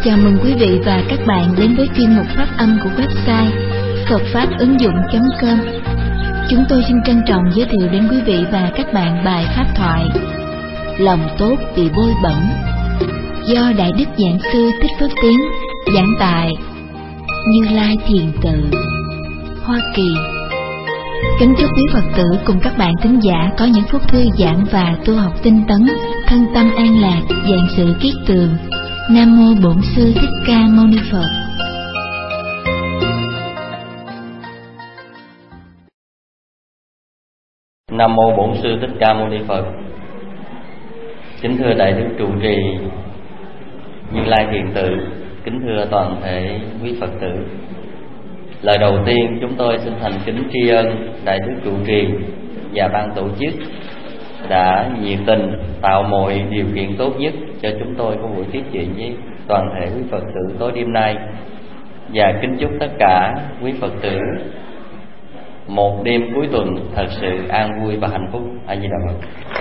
Chào mừng quý vị và các bạn đến với chuyên mục phát âm của website phậtfapuengdung.com. Chúng tôi xin trân trọng giới thiệu đến quý vị và các bạn bài pháp thoại Lòng tốt bị bôi bẩn do Đại Đức Giảng Sư Thích Phước Tiến giảng tại Như Lai Thiền Tự, Hoa Kỳ. Kính chúc quý Phật tử cùng các bạn thính giả có những phút thư giãn và tu học tinh tấn, thân tâm an lạc, vạn sự kiết tường. Nam mô Bổn Sư Thích Ca Mâu Ni Phật. Nam mô Bổn Sư Thích Ca Mâu Ni Phật. Kính thưa Đại Đức trụ trì Như Lai Thiền Tự, kính thưa toàn thể quý Phật tử. Lời đầu tiên chúng tôi xin thành kính tri ân Đại Đức trụ trì và ban tổ chức đã nhiệt tình tạo mọi điều kiện tốt nhất cho chúng tôi có buổi tiếp chuyện với toàn thể quý Phật tử tối đêm nay. Và kính chúc tất cả quý Phật tử một đêm cuối tuần thật sự an vui và hạnh phúc. A Di Đà Phật.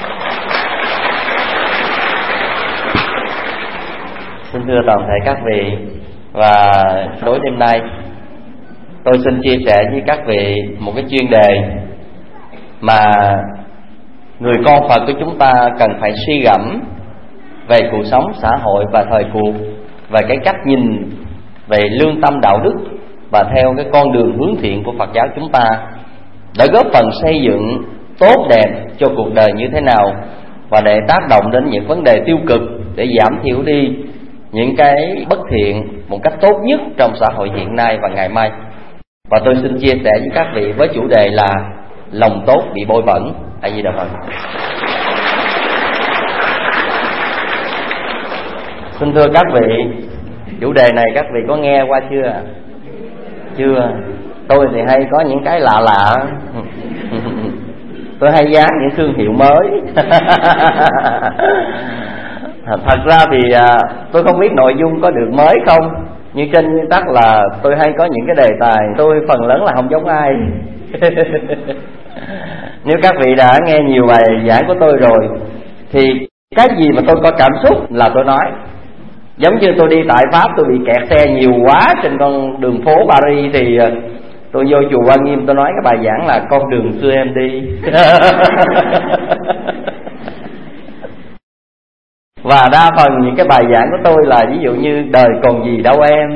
Xin thưa toàn thể các vị, và tối đêm nay tôi xin chia sẻ với các vị một cái chuyên đề mà người con Phật của chúng ta cần phải suy gẫm về cuộc sống xã hội và thời cuộc, và cái cách nhìn về lương tâm đạo đức và theo cái con đường hướng thiện của Phật giáo chúng ta đã góp phần xây dựng tốt đẹp cho cuộc đời như thế nào, và để tác động đến những vấn đề tiêu cực để giảm thiểu đi những cái bất thiện một cách tốt nhất trong xã hội hiện nay và ngày mai. Và tôi xin chia sẻ với các vị với chủ đề là lòng tốt bị bôi bẩn. A Di Đà Phật. Xin thưa các vị, chủ đề này các vị có nghe qua chưa? Chưa. Tôi thì hay có những cái lạ lạ. Tôi hay dán những thương hiệu mới. Thật ra thì tôi không biết nội dung có được mới không, nhưng trên nguyên tắc là tôi hay có những cái đề tài tôi phần lớn là không giống ai. Nếu các vị đã nghe nhiều bài giảng của tôi rồi thì cái gì mà tôi có cảm xúc là tôi nói. Giống như tôi đi tại Pháp, tôi bị kẹt xe nhiều quá trên con đường phố Paris thì tôi vô chùa Quan Nghiêm, tôi nói cái bài giảng là con đường xưa em đi. Và đa phần những cái bài giảng của tôi là ví dụ như đời còn gì đâu em,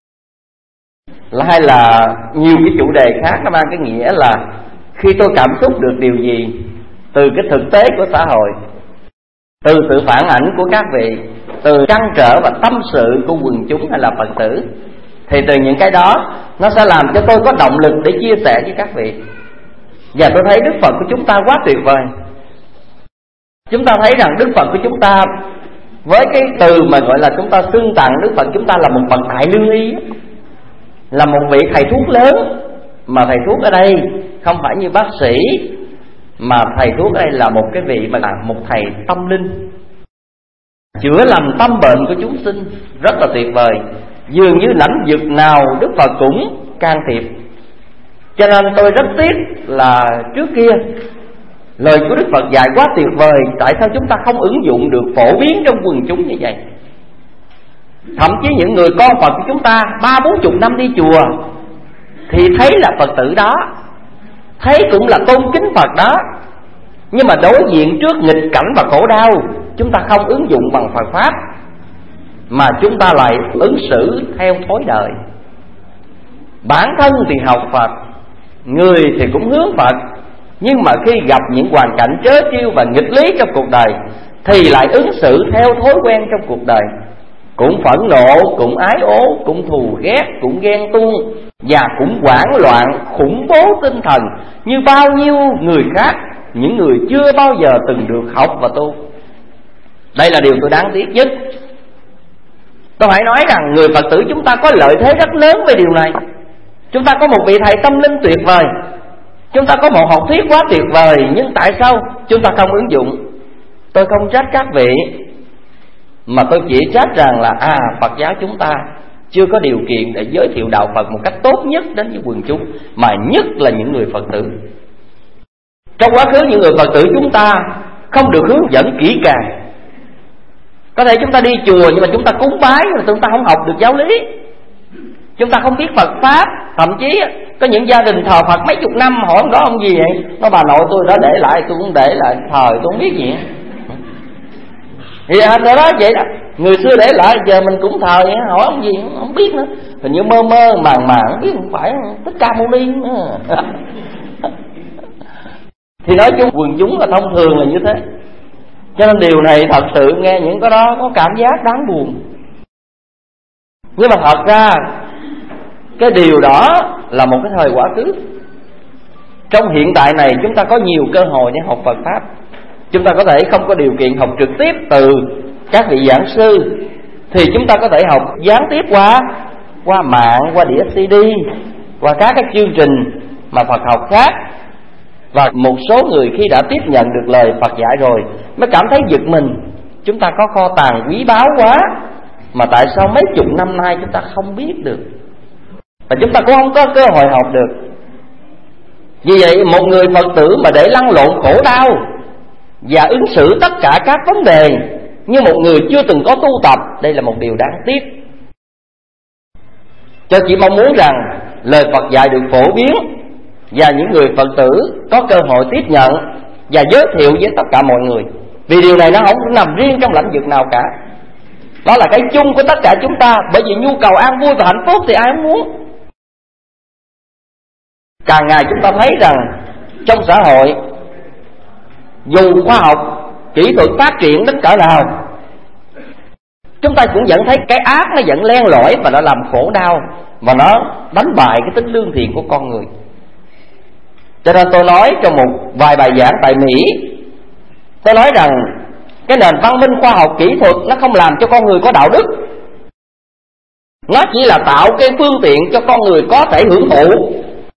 hay là nhiều cái chủ đề khác, nó mang cái nghĩa là khi tôi cảm xúc được điều gì từ cái thực tế của xã hội, từ sự phản ảnh của các vị, từ trăn trở và tâm sự của quần chúng hay là Phật tử, thì từ những cái đó nó sẽ làm cho tôi có động lực để chia sẻ với các vị. Và tôi thấy Đức Phật của chúng ta quá tuyệt vời. Chúng ta thấy rằng Đức Phật của chúng ta, với cái từ mà gọi là chúng ta xưng tặng Đức Phật chúng ta là một bậc đại lương y, là một vị thầy thuốc lớn. Mà thầy thuốc ở đây không phải như bác sĩ, mà thầy thuốc ở đây là một cái vị mà là một thầy tâm linh, chữa lành tâm bệnh của chúng sinh, rất là tuyệt vời. Dường như lãnh vực nào Đức Phật cũng can thiệp. Cho nên tôi rất tiếc là trước kia lời của Đức Phật dạy quá tuyệt vời, tại sao chúng ta không ứng dụng được phổ biến trong quần chúng như vậy? Thậm chí những người con Phật của chúng ta 30-40 năm đi chùa thì thấy là Phật tử đó, thấy cũng là tôn kính Phật đó, nhưng mà đối diện trước nghịch cảnh và khổ đau, chúng ta không ứng dụng bằng Phật Pháp, mà chúng ta lại ứng xử theo thói đời. Bản thân thì học Phật, người thì cũng hướng Phật, nhưng mà khi gặp những hoàn cảnh trớ trêu và nghịch lý trong cuộc đời thì lại ứng xử theo thói quen trong cuộc đời, cũng phẫn nộ, cũng ái ố, cũng thù ghét, cũng ghen tuông, và cũng hoảng loạn, khủng bố tinh thần như bao nhiêu người khác, những người chưa bao giờ từng được học và tu. Đây là điều tôi đáng tiếc nhất. Tôi phải nói rằng người Phật tử chúng ta có lợi thế rất lớn về điều này. Chúng ta có một vị thầy tâm linh tuyệt vời, chúng ta có một học thuyết quá tuyệt vời, nhưng tại sao chúng ta không ứng dụng? Tôi không trách các vị, mà tôi chỉ trách rằng là Phật giáo chúng ta chưa có điều kiện để giới thiệu đạo Phật một cách tốt nhất đến với quần chúng, mà nhất là những người Phật tử. Trong quá khứ những người Phật tử chúng ta không được hướng dẫn kỹ càng, Có thể chúng ta đi chùa nhưng mà chúng ta cúng bái mà chúng ta không học được giáo lý, chúng ta không biết Phật pháp. Thậm chí có những gia đình thờ Phật mấy chục năm, hỏi ông đó ông gì vậy, nó bà nội tôi đã để lại, tôi cũng để lại thờ, tôi không biết gì. Thì hồi đó vậy đó, người xưa để lại giờ mình cũng thờ vậy, hỏi ông gì không biết nữa, hình như mơ mơ màng màng không biết, không phải Thích Ca Mâu Ni nữa. Thì nói chung quần chúng là thông thường là như thế. Cho nên điều này thật sự nghe những cái đó có cảm giác đáng buồn. Nhưng mà thật ra cái điều đó là một cái thời quá khứ. Trong hiện tại này chúng ta có nhiều cơ hội để học Phật pháp. Chúng ta có thể không có điều kiện học trực tiếp từ các vị giảng sư, thì chúng ta có thể học gián tiếp qua mạng, qua đĩa CD, qua các cái chương trình mà Phật học khác. Và một số người khi đã tiếp nhận được lời Phật dạy rồi mới cảm thấy giật mình, chúng ta có kho tàng quý báu quá mà tại sao mấy chục năm nay chúng ta không biết được, và chúng ta cũng không có cơ hội học được. Vì vậy một người Phật tử mà để lăn lộn khổ đau và ứng xử tất cả các vấn đề như một người chưa từng có tu tập, đây là một điều đáng tiếc. Cho chỉ mong muốn rằng lời Phật dạy được phổ biến và những người Phật tử có cơ hội tiếp nhận và giới thiệu với tất cả mọi người. Vì điều này nó không nằm riêng trong lĩnh vực nào cả, đó là cái chung của tất cả chúng ta. Bởi vì nhu cầu an vui và hạnh phúc thì ai không muốn. Càng ngày chúng ta thấy rằng trong xã hội, dù khoa học kỹ thuật phát triển đến cỡ nào, chúng ta cũng vẫn thấy cái ác nó vẫn len lỏi và nó làm khổ đau, và nó đánh bại cái tính lương thiện của con người. Cho nên tôi nói trong một vài bài giảng tại Mỹ, tôi nói rằng cái nền văn minh khoa học kỹ thuật nó không làm cho con người có đạo đức, nó chỉ là tạo cái phương tiện cho con người có thể hưởng thụ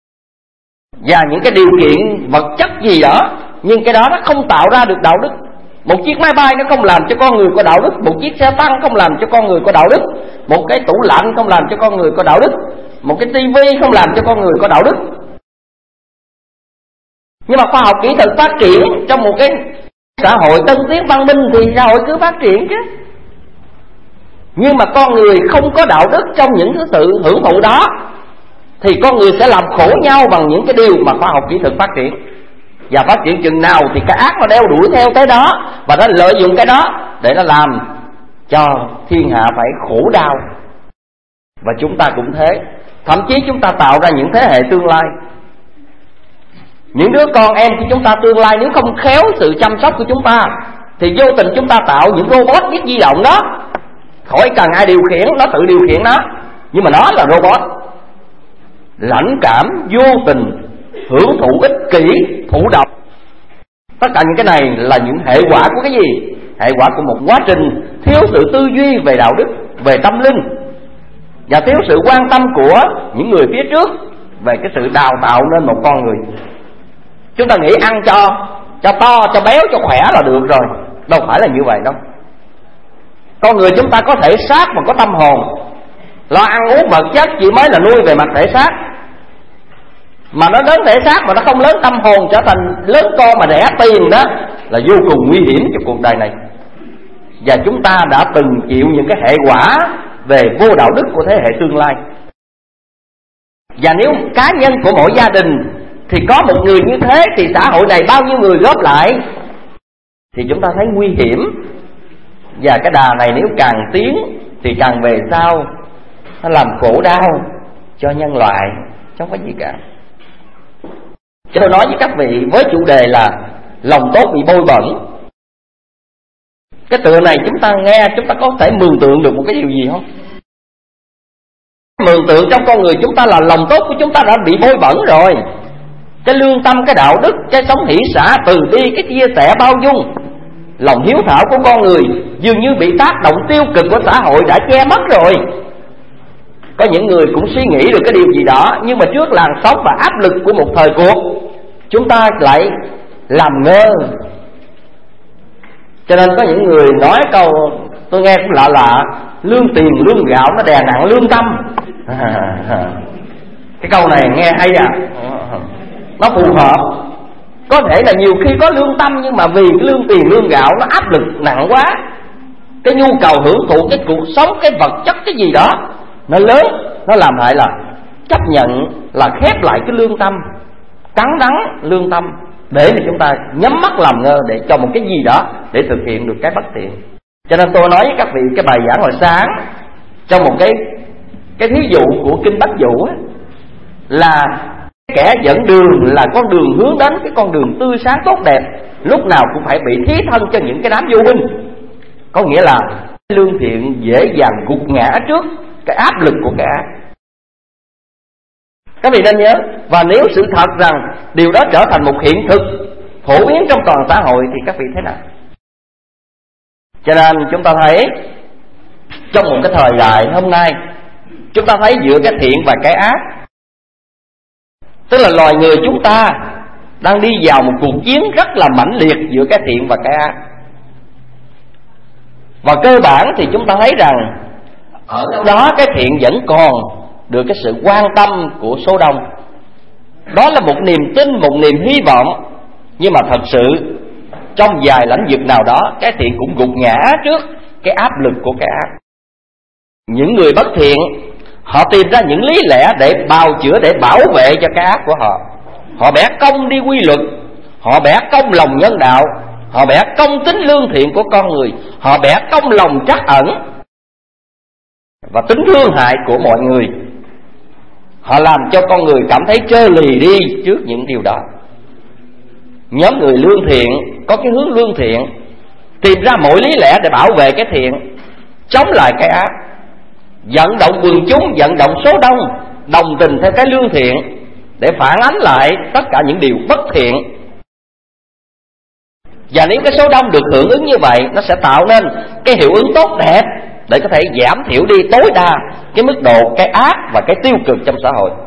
và những cái điều kiện vật chất gì đó, nhưng cái đó nó không tạo ra được đạo đức. Một chiếc máy bay nó không làm cho con người có đạo đức, một chiếc xe tăng không làm cho con người có đạo đức, một cái tủ lạnh không làm cho con người có đạo đức, một cái tivi không làm cho con người có đạo đức. Nhưng mà khoa học kỹ thuật phát triển trong một cái xã hội tân tiến văn minh thì xã hội cứ phát triển chứ. Nhưng mà con người không có đạo đức trong những thứ sự hưởng thụ đó thì con người sẽ làm khổ nhau bằng những cái điều mà khoa học kỹ thuật phát triển. Và phát triển chừng nào thì cái ác nó đeo đuổi theo tới đó, và nó lợi dụng cái đó để nó làm cho thiên hạ phải khổ đau. Và chúng ta cũng thế. Thậm chí chúng ta tạo ra những thế hệ tương lai, những đứa con em của chúng ta tương lai, nếu không khéo sự chăm sóc của chúng ta thì vô tình chúng ta tạo những robot biết di động đó, khỏi cần ai điều khiển, nó tự điều khiển nó, nhưng mà nó là robot lãnh cảm, vô tình, hưởng thụ ích kỷ, thụ độc. Tất cả những cái này là những hệ quả của cái gì? Hệ quả của một quá trình thiếu sự tư duy về đạo đức, về tâm linh, và thiếu sự quan tâm của những người phía trước về cái sự đào tạo nên một con người. Chúng ta nghĩ ăn cho to, cho béo, cho khỏe là được rồi. Đâu phải là như vậy đâu. Con người chúng ta có thể xác mà có tâm hồn. Lo ăn uống vật chất chỉ mới là nuôi về mặt thể xác, mà nó lớn thể xác mà nó không lớn tâm hồn, trở thành lớn con mà đẻ tiền, đó là vô cùng nguy hiểm cho cuộc đời này. Và chúng ta đã từng chịu những cái hệ quả về vô đạo đức của thế hệ tương lai. Và nếu cá nhân của mỗi gia đình thì có một người như thế thì xã hội này bao nhiêu người góp lại, thì chúng ta thấy nguy hiểm. Và cái đà này nếu càng tiến thì càng về sau nó làm khổ đau cho nhân loại, chứ không có gì cả. Cho tôi nói với các vị với chủ đề là lòng tốt bị bôi bẩn. Cái tựa này chúng ta nghe, chúng ta có thể mường tượng được một cái điều gì không? Mường tượng trong con người chúng ta là lòng tốt của chúng ta đã bị bôi bẩn rồi. Cái lương tâm, cái đạo đức, cái sống hỷ xả, từ bi, cái chia sẻ bao dung, lòng hiếu thảo của con người dường như bị tác động tiêu cực của xã hội đã che mất rồi. Có những người cũng suy nghĩ được cái điều gì đó, nhưng mà trước làn sóng và áp lực của một thời cuộc, chúng ta lại làm ngơ. Cho nên có những người nói câu tôi nghe cũng lạ lạ: lương tiền lương gạo nó đè nặng lương tâm. Cái câu này nghe hay à, nó phù hợp. Có thể là nhiều khi có lương tâm, nhưng mà vì cái lương tiền lương gạo nó áp lực nặng quá, cái nhu cầu hưởng thụ cái cuộc sống, cái vật chất cái gì đó nó lớn, nó làm hại là chấp nhận là khép lại cái lương tâm, cắn đắng lương tâm để mà chúng ta nhắm mắt làm ngơ để cho một cái gì đó để thực hiện được cái bất thiện. Cho nên tôi nói với các vị cái bài giảng hồi sáng trong một cái thí dụ của kinh Bách Dụ ấy, là kẻ dẫn đường là con đường hướng đến cái con đường tươi sáng tốt đẹp, lúc nào cũng phải bị thí thân cho những cái đám vô minh. Có nghĩa là lương thiện dễ dàng gục ngã trước cái áp lực của cái ác. Các vị nên nhớ, và nếu sự thật rằng điều đó trở thành một hiện thực phổ biến trong toàn xã hội thì các vị thế nào? Cho nên chúng ta thấy trong một cái thời đại hôm nay, chúng ta thấy giữa cái thiện và cái ác, tức là loài người chúng ta đang đi vào một cuộc chiến rất là mãnh liệt giữa cái thiện và cái ác. Và cơ bản thì chúng ta thấy rằng ở đó cái thiện vẫn còn được cái sự quan tâm của số đông. Đó là một niềm tin, một niềm hy vọng. Nhưng mà thật sự trong vài lĩnh vực nào đó, cái thiện cũng gục ngã trước cái áp lực của cái ác. Những người bất thiện, họ tìm ra những lý lẽ để bào chữa, để bảo vệ cho cái ác của họ. Họ bẻ cong đi quy luật, họ bẻ cong lòng nhân đạo, họ bẻ cong tính lương thiện của con người, họ bẻ cong lòng trắc ẩn và tính thương hại của mọi người. Họ làm cho con người cảm thấy trơ lì đi trước những điều đó. Nhóm người lương thiện có cái hướng lương thiện, tìm ra mọi lý lẽ để bảo vệ cái thiện, chống lại cái ác, vận động quần chúng, vận động số đông đồng tình theo cái lương thiện để phản ánh lại tất cả những điều bất thiện. Và nếu cái số đông được hưởng ứng như vậy, nó sẽ tạo nên cái hiệu ứng tốt đẹp để có thể giảm thiểu đi tối đa cái mức độ cái ác và cái tiêu cực trong xã hội.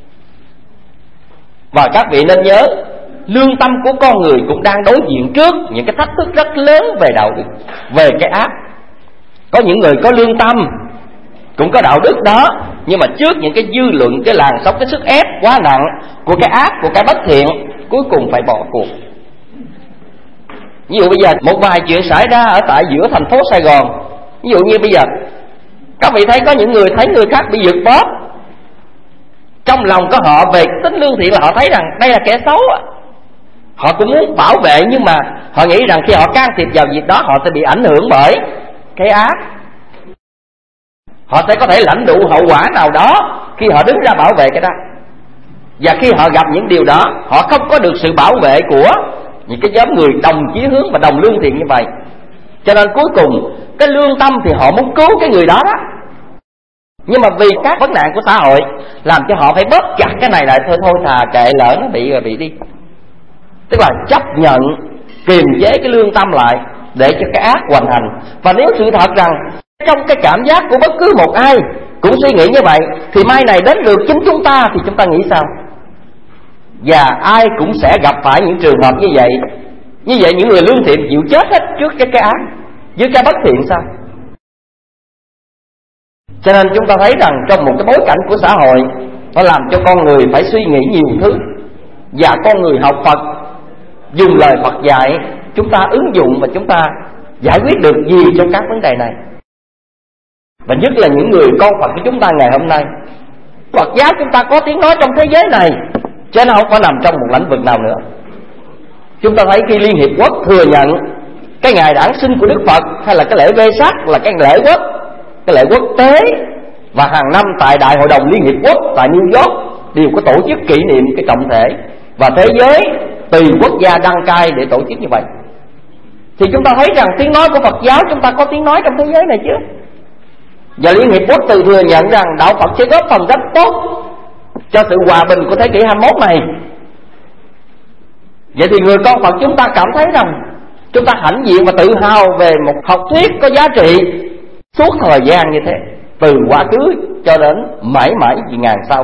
Và các vị nên nhớ, lương tâm của con người cũng đang đối diện trước những cái thách thức rất lớn về đạo đức, về cái ác. Có những người có lương tâm, cũng có đạo đức đó, nhưng mà trước những cái dư luận, cái làn sóng, cái sức ép quá nặng của cái ác, của cái bất thiện, cuối cùng phải bỏ cuộc. Ví dụ bây giờ một vài chuyện xảy ra ở tại giữa thành phố Sài Gòn. Ví dụ như bây giờ các vị thấy có những người thấy người khác bị giật bóp, trong lòng của họ về tính lương thiện là họ thấy rằng đây là kẻ xấu. Họ cũng muốn bảo vệ, nhưng mà họ nghĩ rằng khi họ can thiệp vào việc đó, họ sẽ bị ảnh hưởng bởi cái ác. Họ sẽ có thể lãnh đủ hậu quả nào đó khi họ đứng ra bảo vệ cái đó. Và khi họ gặp những điều đó, họ không có được sự bảo vệ của những cái nhóm người đồng chí hướng và đồng lương thiện như vậy. Cho nên cuối cùng cái lương tâm thì họ muốn cứu cái người đó đó, nhưng mà vì các vấn nạn của xã hội làm cho họ phải bóp chặt cái này lại, thôi thà kệ, lỡ nó bị rồi bị đi. Tức là chấp nhận kiềm chế cái lương tâm lại để cho cái ác hoành hành. Và nếu sự thật rằng trong cái cảm giác của bất cứ một ai cũng suy nghĩ như vậy, thì mai này đến lượt chính chúng ta thì chúng ta nghĩ sao? Và ai cũng sẽ gặp phải những trường hợp như vậy. Như vậy những người lương thiện chịu chết hết trước cái ác, với cái bất thiện sao? Cho nên chúng ta thấy rằng trong một cái bối cảnh của xã hội, nó làm cho con người phải suy nghĩ nhiều thứ. Và con người học Phật, dùng lời Phật dạy, chúng ta ứng dụng và chúng ta giải quyết được gì trong các vấn đề này. Và nhất là những người con Phật của chúng ta ngày hôm nay, Phật giáo chúng ta có tiếng nói trong thế giới này, chứ nó không có nằm trong một lĩnh vực nào nữa. Chúng ta thấy khi Liên Hiệp Quốc thừa nhận cái ngày đản sinh của Đức Phật, hay là cái lễ Vesak là cái lễ quốc, cái lễ quốc tế, và hàng năm tại Đại hội đồng Liên Hiệp Quốc tại New York đều có tổ chức kỷ niệm cái trọng thể, và thế giới tùy quốc gia đăng cai để tổ chức như vậy, thì chúng ta thấy rằng tiếng nói của Phật giáo chúng ta có tiếng nói trong thế giới này chứ. Và Liên Hiệp Quốc từ thừa nhận rằng đạo Phật sẽ góp phần rất tốt cho sự hòa bình của thế kỷ 21 này. Vậy thì người con Phật chúng ta cảm thấy rằng chúng ta hãnh diện và tự hào về một học thuyết có giá trị suốt thời gian như thế, từ quá khứ cho đến mãi mãi vì ngàn sau.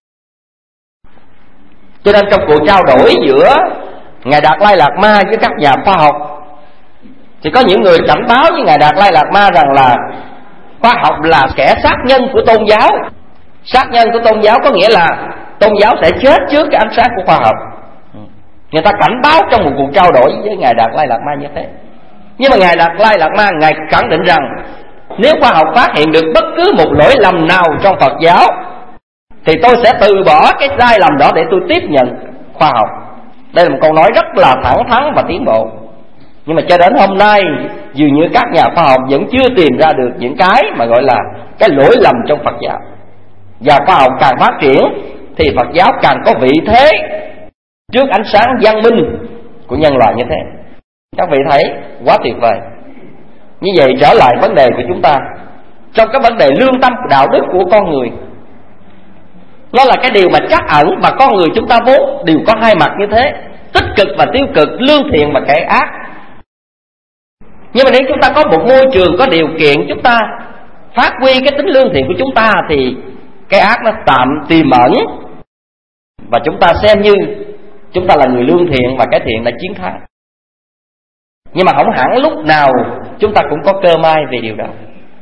Cho nên trong cuộc trao đổi giữa Ngài Đạt Lai Lạt Ma với các nhà khoa học, thì có những người cảnh báo với Ngài Đạt Lai Lạt Ma rằng là khoa học là kẻ sát nhân của tôn giáo. Sát nhân của tôn giáo có nghĩa là tôn giáo sẽ chết trước cái ánh sáng của khoa học. Người ta cảnh báo trong một cuộc trao đổi với Ngài Đạt Lai Lạt Ma như thế. Nhưng mà Ngài Đạt Lai Lạt Ma, Ngài khẳng định rằng nếu khoa học phát hiện được bất cứ một lỗi lầm nào trong Phật giáo thì tôi sẽ từ bỏ cái sai lầm đó để tôi tiếp nhận khoa học. Đây là một câu nói rất là thẳng thắn và tiến bộ. Nhưng mà cho đến hôm nay, dường như các nhà khoa học vẫn chưa tìm ra được những cái mà gọi là cái lỗi lầm trong Phật giáo. Và khoa học càng phát triển thì Phật giáo càng có vị thế trước ánh sáng văn minh của nhân loại như thế. Các vị thấy quá tuyệt vời. Như vậy trở lại vấn đề của chúng ta, trong cái vấn đề lương tâm đạo đức của con người, nó là cái điều mà trắc ẩn, và con người chúng ta vốn đều có hai mặt như thế, tích cực và tiêu cực, lương thiện và kẻ ác. Nhưng mà nếu chúng ta có một môi trường có điều kiện chúng ta phát huy cái tính lương thiện của chúng ta thì cái ác nó tạm tiềm ẩn, và chúng ta xem như chúng ta là người lương thiện và cái thiện đã chiến thắng. Nhưng mà không hẳn lúc nào chúng ta cũng có cơ may về điều đó.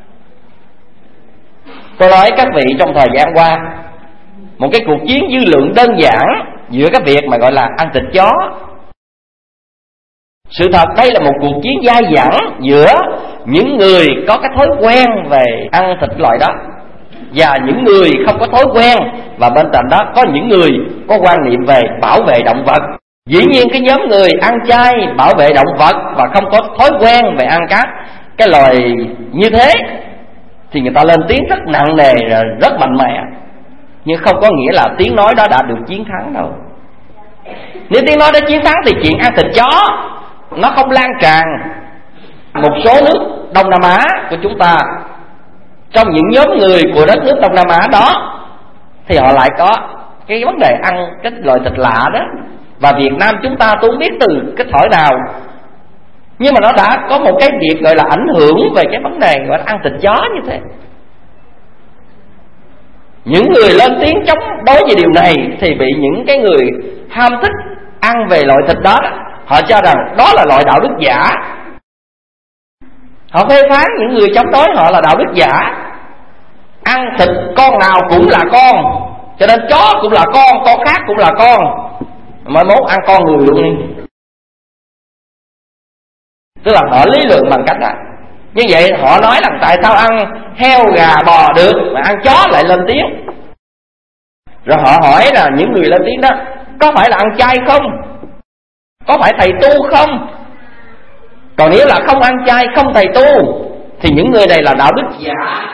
Tôi nói các vị, trong thời gian qua, một cái cuộc chiến dư luận đơn giản giữa cái việc mà gọi là ăn thịt chó. Sự thật đây là một cuộc chiến dai dẳng giữa những người có cái thói quen về ăn thịt loại đó và những người không có thói quen, và bên cạnh đó có những người có quan niệm về bảo vệ động vật. Dĩ nhiên cái nhóm người ăn chay, bảo vệ động vật và không có thói quen về ăn các cái loài như thế thì người ta lên tiếng rất nặng nề, rất mạnh mẽ. Nhưng không có nghĩa là tiếng nói đó đã được chiến thắng đâu. Nếu tiếng nói đã chiến thắng thì chuyện ăn thịt chó nó không lan tràn. Một số nước Đông Nam Á của chúng ta, trong những nhóm người của đất nước Đông Nam Á đó, thì họ lại có cái vấn đề ăn cái loại thịt lạ đó. Và Việt Nam chúng ta tôi không biết từ cái thời nào, nhưng mà nó đã có một cái việc gọi là ảnh hưởng về cái vấn đề gọi là ăn thịt chó như thế. Những người lên tiếng chống đối về điều này thì bị những cái người ham thích ăn về loại thịt đó, họ cho rằng đó là loại đạo đức giả. Họ phê phán những người chống đối họ là đạo đức giả. Ăn thịt con nào cũng là con, cho nên chó cũng là con khác cũng là con, mai mốt ăn con người luôn đi. Tức là họ lý luận bằng cách đó. Như vậy họ nói rằng tại sao ăn heo gà bò được mà ăn chó lại lên tiếng. Rồi họ hỏi là những người lên tiếng đó có phải là ăn chay không, có phải thầy tu không. Còn nếu là không ăn chay, không thầy tu thì những người này là đạo đức giả.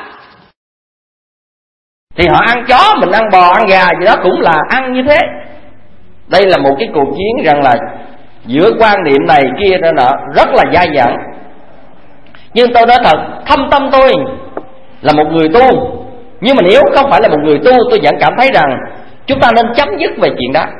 Thì họ ăn chó, mình ăn bò, ăn gà gì đó cũng là ăn như thế. Đây là một cái cuộc chiến rằng là giữa quan niệm này kia nọ rất là dai dẳng. Nhưng tôi nói thật, thâm tâm tôi là một người tu, nhưng mà nếu không phải là một người tu, tôi vẫn cảm thấy rằng chúng ta nên chấm dứt về chuyện đó.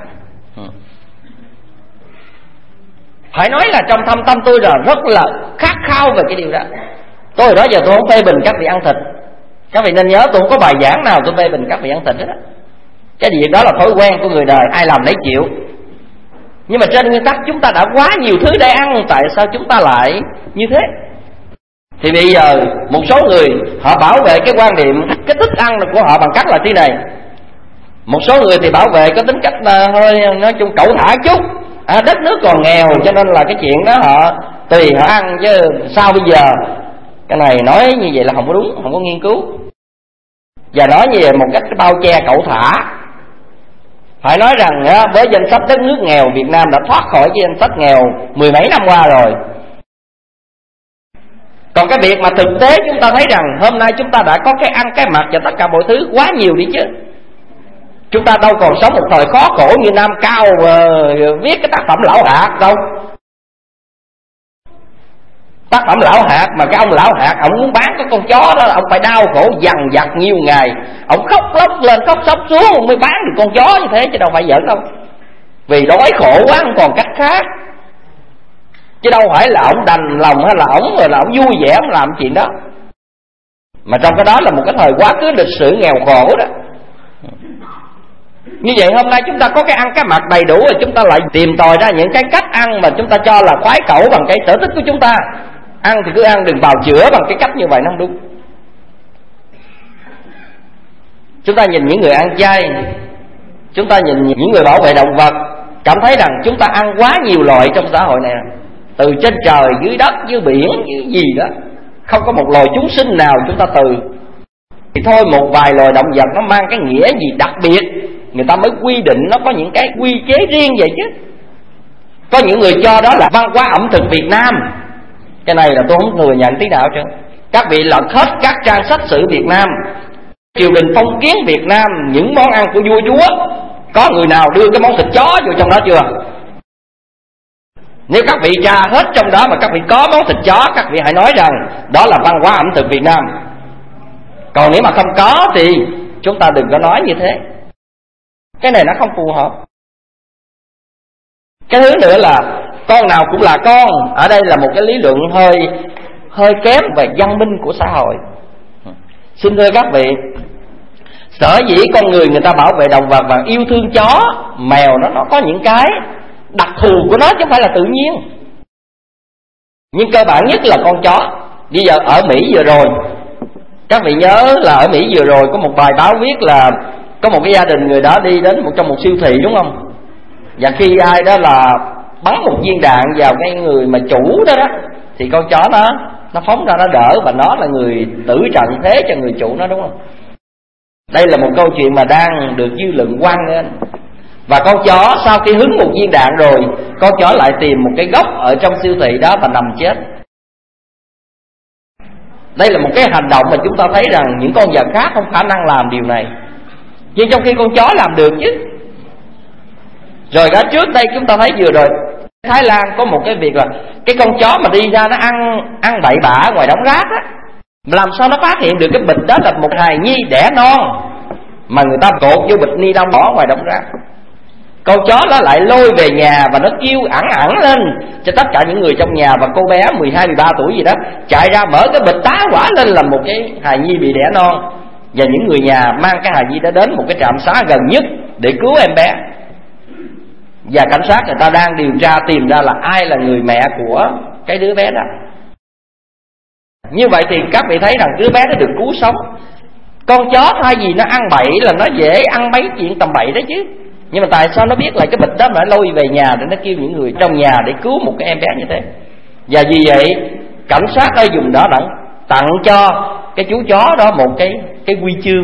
Phải nói là trong thâm tâm tôi là rất là khát khao về cái điều đó. Tôi hồi đó giờ tôi không phê bình các vị ăn thịt. Các vị nên nhớ tôi không có bài giảng nào tôi phê bình các vị ăn thịt hết á. Cái việc đó là thói quen của người đời, ai làm lấy chịu. Nhưng mà trên nguyên tắc chúng ta đã quá nhiều thứ để ăn, tại sao chúng ta lại như thế? Thì bây giờ một số người họ bảo vệ cái quan điểm, cái thức ăn của họ bằng cách là thế này. Một số người thì bảo vệ có tính cách hơi nói chung cẩu thả chút. Đất nước còn nghèo cho nên là cái chuyện đó họ tùy họ ăn, chứ sao bây giờ. Cái này nói như vậy là không có đúng, không có nghiên cứu. Và nói như vậy một cách bao che cẩu thả. Phải nói rằng với danh sách đất nước nghèo, Việt Nam đã thoát khỏi cái danh sách nghèo mười mấy năm qua rồi. Còn cái việc mà thực tế chúng ta thấy rằng hôm nay chúng ta đã có cái ăn cái mặc và tất cả mọi thứ quá nhiều đi chứ. Chúng ta đâu còn sống một thời khó khổ như Nam Cao viết cái tác phẩm Lão Hạt đâu. Tác phẩm Lão Hạt mà cái ông Lão Hạt ông muốn bán cái con chó đó, ông phải đau khổ dằn vặt nhiều ngày, ông khóc lóc lên khóc sóc xuống ông mới bán được con chó như thế, chứ đâu phải giỡn đâu. Vì đói khổ quá không còn cách khác, chứ đâu phải là ông đành lòng hay là ông rồi là ông vui vẻ ông làm chuyện đó. Mà trong cái đó là một cái thời quá khứ lịch sử nghèo khổ đó. Như vậy hôm nay chúng ta có cái ăn cái mặc đầy đủ rồi, chúng ta lại tìm tòi ra những cái cách ăn mà chúng ta cho là khoái khẩu bằng cái sở thích của chúng ta. Ăn thì cứ ăn, đừng bào chữa bằng cái cách như vậy, nó không đúng. Chúng ta nhìn những người ăn chay, chúng ta nhìn những người bảo vệ động vật, cảm thấy rằng chúng ta ăn quá nhiều loại trong xã hội này. từ trên trời, dưới đất, dưới biển, dưới gì đó, không có một loài chúng sinh nào chúng ta từ. Thì thôi, một vài loài động vật nó mang cái nghĩa gì đặc biệt, người ta mới quy định nó có những cái quy chế riêng vậy chứ. Có những người cho đó là văn hóa ẩm thực Việt Nam. Cái này là tôi không thừa nhận tí nào chứ. Các vị lật hết các trang sách sử Việt Nam, triều đình phong kiến Việt Nam, những món ăn của vua chúa, có người nào đưa cái món thịt chó vô trong đó chưa? Nếu các vị tra hết trong đó mà các vị có món thịt chó, các vị hãy nói rằng đó là văn hóa ẩm thực Việt Nam. Còn nếu mà không có thì chúng ta đừng có nói như thế. Cái này nó không phù hợp. Cái thứ nữa là con nào cũng là con. Ở đây là một cái lý luận hơi kém về văn minh của xã hội. Xin thưa các vị, sở dĩ con người ta bảo vệ động vật và yêu thương chó, mèo, nó có những cái đặc thù của nó chứ không phải là tự nhiên. Nhưng cơ bản nhất là con chó. Bây giờ ở Mỹ vừa rồi, các vị nhớ là ở Mỹ vừa rồi có một bài báo viết là có một cái gia đình, người đó đi đến trong một siêu thị, đúng không? Và khi ai đó là bắn một viên đạn vào cái người mà chủ đó thì con chó nó phóng ra, nó đỡ, và nó là người tử trận thế cho người chủ nó, đúng không? Đây là một câu chuyện mà đang được dư luận hoan nghênh. Và con chó sau khi hứng một viên đạn rồi, con chó lại tìm một cái góc ở trong siêu thị đó và nằm chết. Đây là một cái hành động mà chúng ta thấy rằng những con vật khác không khả năng làm điều này, nhưng trong khi con chó làm được chứ. Rồi đó, trước đây chúng ta thấy vừa rồi Thái Lan có một cái việc là cái con chó mà đi ra nó ăn bậy bạ ngoài đống rác á, làm sao nó phát hiện được cái bịch đó là một hài nhi đẻ non mà người ta cột vô bịch ni lông bỏ ngoài đống rác. Con chó nó lại lôi về nhà và nó kêu ẳng lên cho tất cả những người trong nhà, và cô bé 12-13 tuổi gì đó chạy ra mở cái bịch tá quả lên là một cái hài nhi bị đẻ non. Và những người nhà mang cái hài nhi đó đến một cái trạm xá gần nhất để cứu em bé. Và cảnh sát người ta đang điều tra tìm ra là ai là người mẹ của cái đứa bé đó. Như vậy thì các vị thấy rằng đứa bé nó được cứu sống. Con chó thay vì nó ăn bậy là nó dễ ăn mấy chuyện tầm bậy đó chứ. Nhưng mà tại sao nó biết là cái bịch đó mà nó lôi về nhà để nó kêu những người trong nhà để cứu một cái em bé như thế? Và vì vậy cảnh sát ở vùng đó đã tặng cho cái chú chó đó một cái huy chương.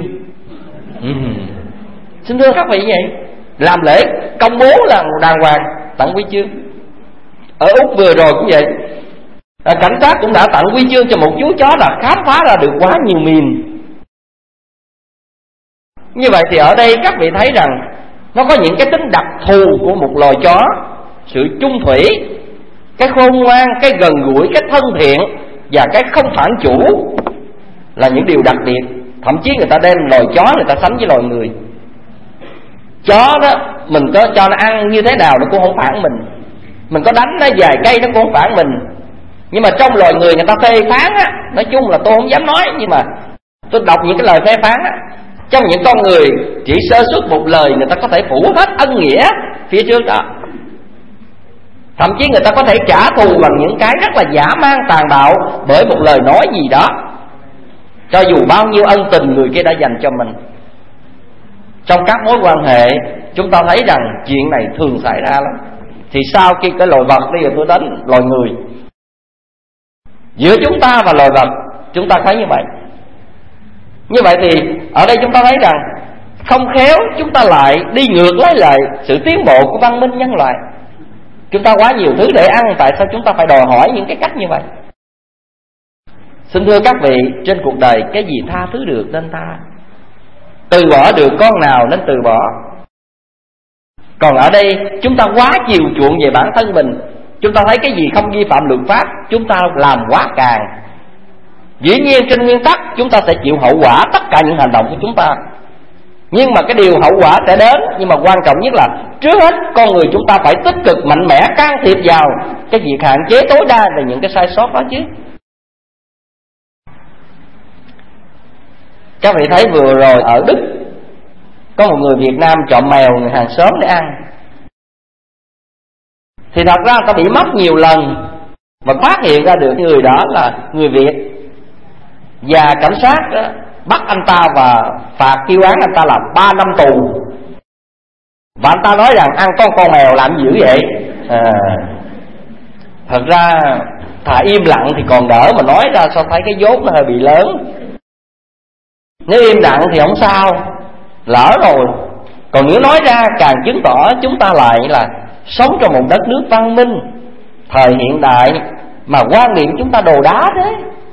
Xin thưa các vị, như vậy làm lễ công bố là đàng hoàng, tặng huy chương. Ở Úc vừa rồi cũng vậy, cảnh sát cũng đã tặng huy chương cho một chú chó là khám phá ra được quá nhiều miền. Như vậy thì ở đây các vị thấy rằng nó có những cái tính đặc thù của một loài chó: sự chung thủy, cái khôn ngoan, cái gần gũi, cái thân thiện và cái không phản chủ là những điều đặc biệt. Thậm chí người ta đem loài chó người ta sánh với loài người. Chó đó mình có cho nó ăn như thế nào nó cũng không phản mình có đánh nó vài cây nó cũng không phản mình. Nhưng mà trong loài người người ta phê phán á, nói chung là tôi không dám nói, nhưng mà tôi đọc những cái lời phê phán á, trong những con người chỉ sơ suất một lời người ta có thể phủ hết ân nghĩa phía trước đó. Thậm chí người ta có thể trả thù bằng những cái rất là dã man tàn bạo bởi một lời nói gì đó, cho dù bao nhiêu ân tình người kia đã dành cho mình. Trong các mối quan hệ chúng ta thấy rằng chuyện này thường xảy ra lắm. Thì sau khi cái loài vật, bây giờ tôi đến loài người, giữa chúng ta và loài vật chúng ta thấy như vậy. Như vậy thì ở đây chúng ta thấy rằng không khéo chúng ta lại đi ngược lấy lại sự tiến bộ của văn minh nhân loại. Chúng ta quá nhiều thứ để ăn, tại sao chúng ta phải đòi hỏi những cái cách như vậy? Xin thưa các vị, trên cuộc đời cái gì tha thứ được nên tha, từ bỏ được con nào nên từ bỏ. Còn ở đây chúng ta quá chiều chuộng về bản thân mình. Chúng ta thấy cái gì không vi phạm luật pháp chúng ta làm quá càng. Dĩ nhiên trên nguyên tắc chúng ta sẽ chịu hậu quả tất cả những hành động của chúng ta, nhưng mà cái điều hậu quả sẽ đến. Nhưng mà quan trọng nhất là trước hết con người chúng ta phải tích cực mạnh mẽ can thiệp vào cái việc hạn chế tối đa về những cái sai sót đó chứ. Các vị thấy vừa rồi ở Đức có một người Việt Nam chọn mèo người hàng xóm để ăn. Thì thật ra người ta bị mất nhiều lần mà phát hiện ra được người đó là người Việt. Và cảnh sát đó, bắt anh ta và phạt kêu án anh ta là 3 năm tù. Và anh ta nói rằng ăn con mèo làm gì dữ vậy? Thật ra thà im lặng thì còn đỡ, mà nói ra sao thấy cái vốn nó hơi bị lớn. Nếu im lặng thì không sao, lỡ rồi. Còn nếu nói ra càng chứng tỏ chúng ta lại là sống trong một đất nước văn minh thời hiện đại, mà quan niệm chúng ta đồ đá thế.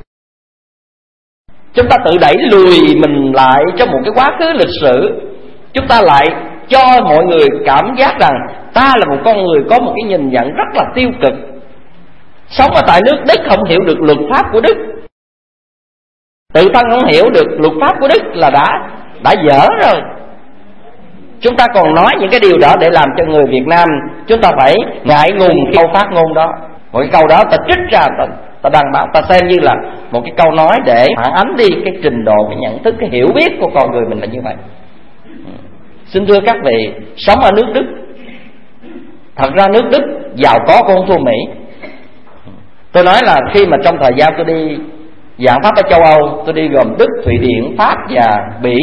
Chúng ta tự đẩy lùi mình lại trong một cái quá khứ lịch sử. Chúng ta lại cho mọi người cảm giác rằng ta là một con người có một cái nhìn nhận rất là tiêu cực. Sống ở tại nước Đức không hiểu được luật pháp của Đức, tự thân không hiểu được luật pháp của Đức là đã dở rồi. Chúng ta còn nói những cái điều đó để làm cho người Việt Nam chúng ta phải ngại ngùng câu phát ngôn đó. Một cái câu đó ta trích ra, ta đăng báo, ta xem như là một cái câu nói để phản ánh đi cái trình độ, cái nhận thức, cái hiểu biết của con người mình là như vậy. Xin thưa các vị, sống ở nước Đức, thật ra nước Đức giàu có cũng không thua Mỹ. Tôi nói là khi mà trong thời gian tôi đi giảng pháp ở châu Âu, tôi đi gồm Đức, Thụy Điển, Pháp và Bỉ.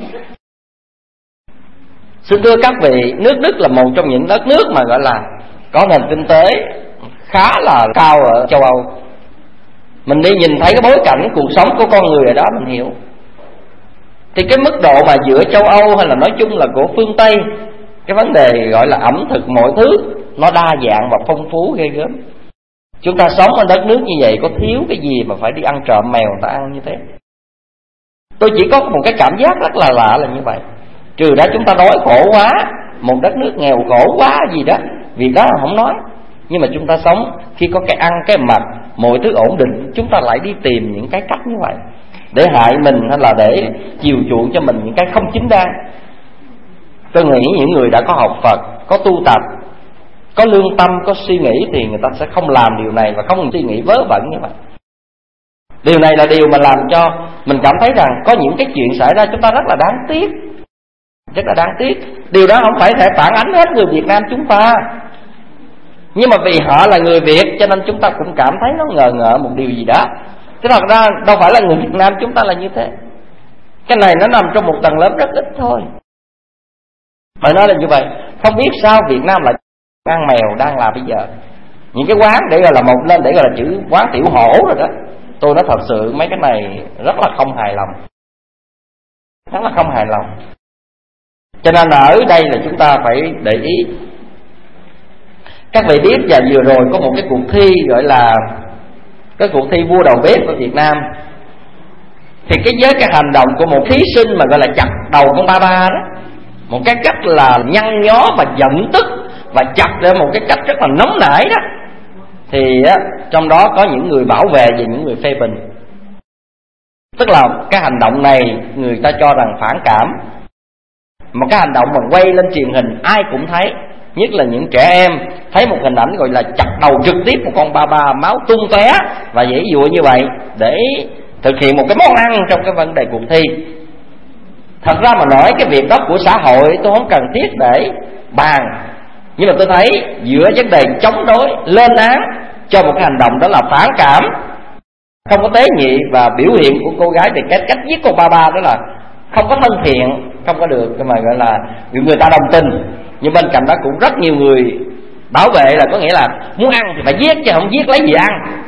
Xin thưa các vị, nước Đức là một trong những đất nước mà gọi là có nền kinh tế khá là cao ở châu Âu. Mình đi nhìn thấy cái bối cảnh cuộc sống của con người ở đó mình hiểu. Thì cái mức độ mà giữa châu Âu hay là nói chung là của phương Tây, cái vấn đề gọi là ẩm thực mọi thứ nó đa dạng và phong phú ghê gớm. Chúng ta sống ở đất nước như vậy có thiếu cái gì mà phải đi ăn trộm mèo người ta ăn như thế. Tôi chỉ có một cái cảm giác rất là lạ là như vậy. Trừ đó chúng ta đói khổ quá, một đất nước nghèo khổ quá gì đó, việc đó là không nói. Nhưng mà chúng ta sống khi có cái ăn cái mặc, mọi thứ ổn định, chúng ta lại đi tìm những cái cách như vậy để hại mình hay là để chiều chuộng cho mình những cái không chính đáng. Tôi nghĩ những người đã có học Phật, có tu tập, có lương tâm, có suy nghĩ thì người ta sẽ không làm điều này và không suy nghĩ vớ vẩn như vậy. Điều này là điều mà làm cho mình cảm thấy rằng có những cái chuyện xảy ra chúng ta rất là đáng tiếc, rất là đáng tiếc. Điều đó không phải thể phản ánh hết người Việt Nam chúng ta, nhưng mà vì họ là người Việt cho nên chúng ta cũng cảm thấy nó ngờ ngợ một điều gì đó. Chứ thật ra đâu phải là người Việt Nam chúng ta là như thế. Cái này nó nằm trong một tầng lớp rất ít thôi. Phải nói là như vậy. Không biết sao Việt Nam lại ăn mèo đang là bây giờ. Những cái quán để gọi là một lên để gọi là chữ quán tiểu hổ rồi đó. Tôi nói thật sự mấy cái này rất là không hài lòng, rất là không hài lòng. Cho nên là ở đây là chúng ta phải để ý. Các vị biết và vừa rồi có một cái cuộc thi gọi là cái cuộc thi vua đầu bếp ở Việt Nam. Thì với cái hành động của một thí sinh mà gọi là chặt đầu con ba ba đó, một cái cách là nhăn nhó và giận tức và chặt ra một cái cách rất là nóng nảy đó, thì trong đó có những người bảo vệ và những người phê bình. Tức là cái hành động này người ta cho rằng phản cảm. Một cái hành động mà quay lên truyền hình ai cũng thấy, nhất là những trẻ em thấy một hình ảnh gọi là chặt đầu trực tiếp một con ba ba, máu tung tóe và dễ dụa như vậy để thực hiện một cái món ăn trong cái vấn đề cuộc thi. Thật ra mà nói cái việc đó của xã hội tôi không cần thiết để bàn, nhưng mà tôi thấy giữa vấn đề chống đối lên án cho một cái hành động đó là phản cảm, không có tế nhị, và biểu hiện của cô gái thì cái cách giết con ba ba đó là không có thân thiện, không có được mà gọi là người ta đồng tình. Nhưng bên cạnh đó cũng rất nhiều người bảo vệ, là có nghĩa là muốn ăn thì phải giết chứ không giết lấy gì ăn.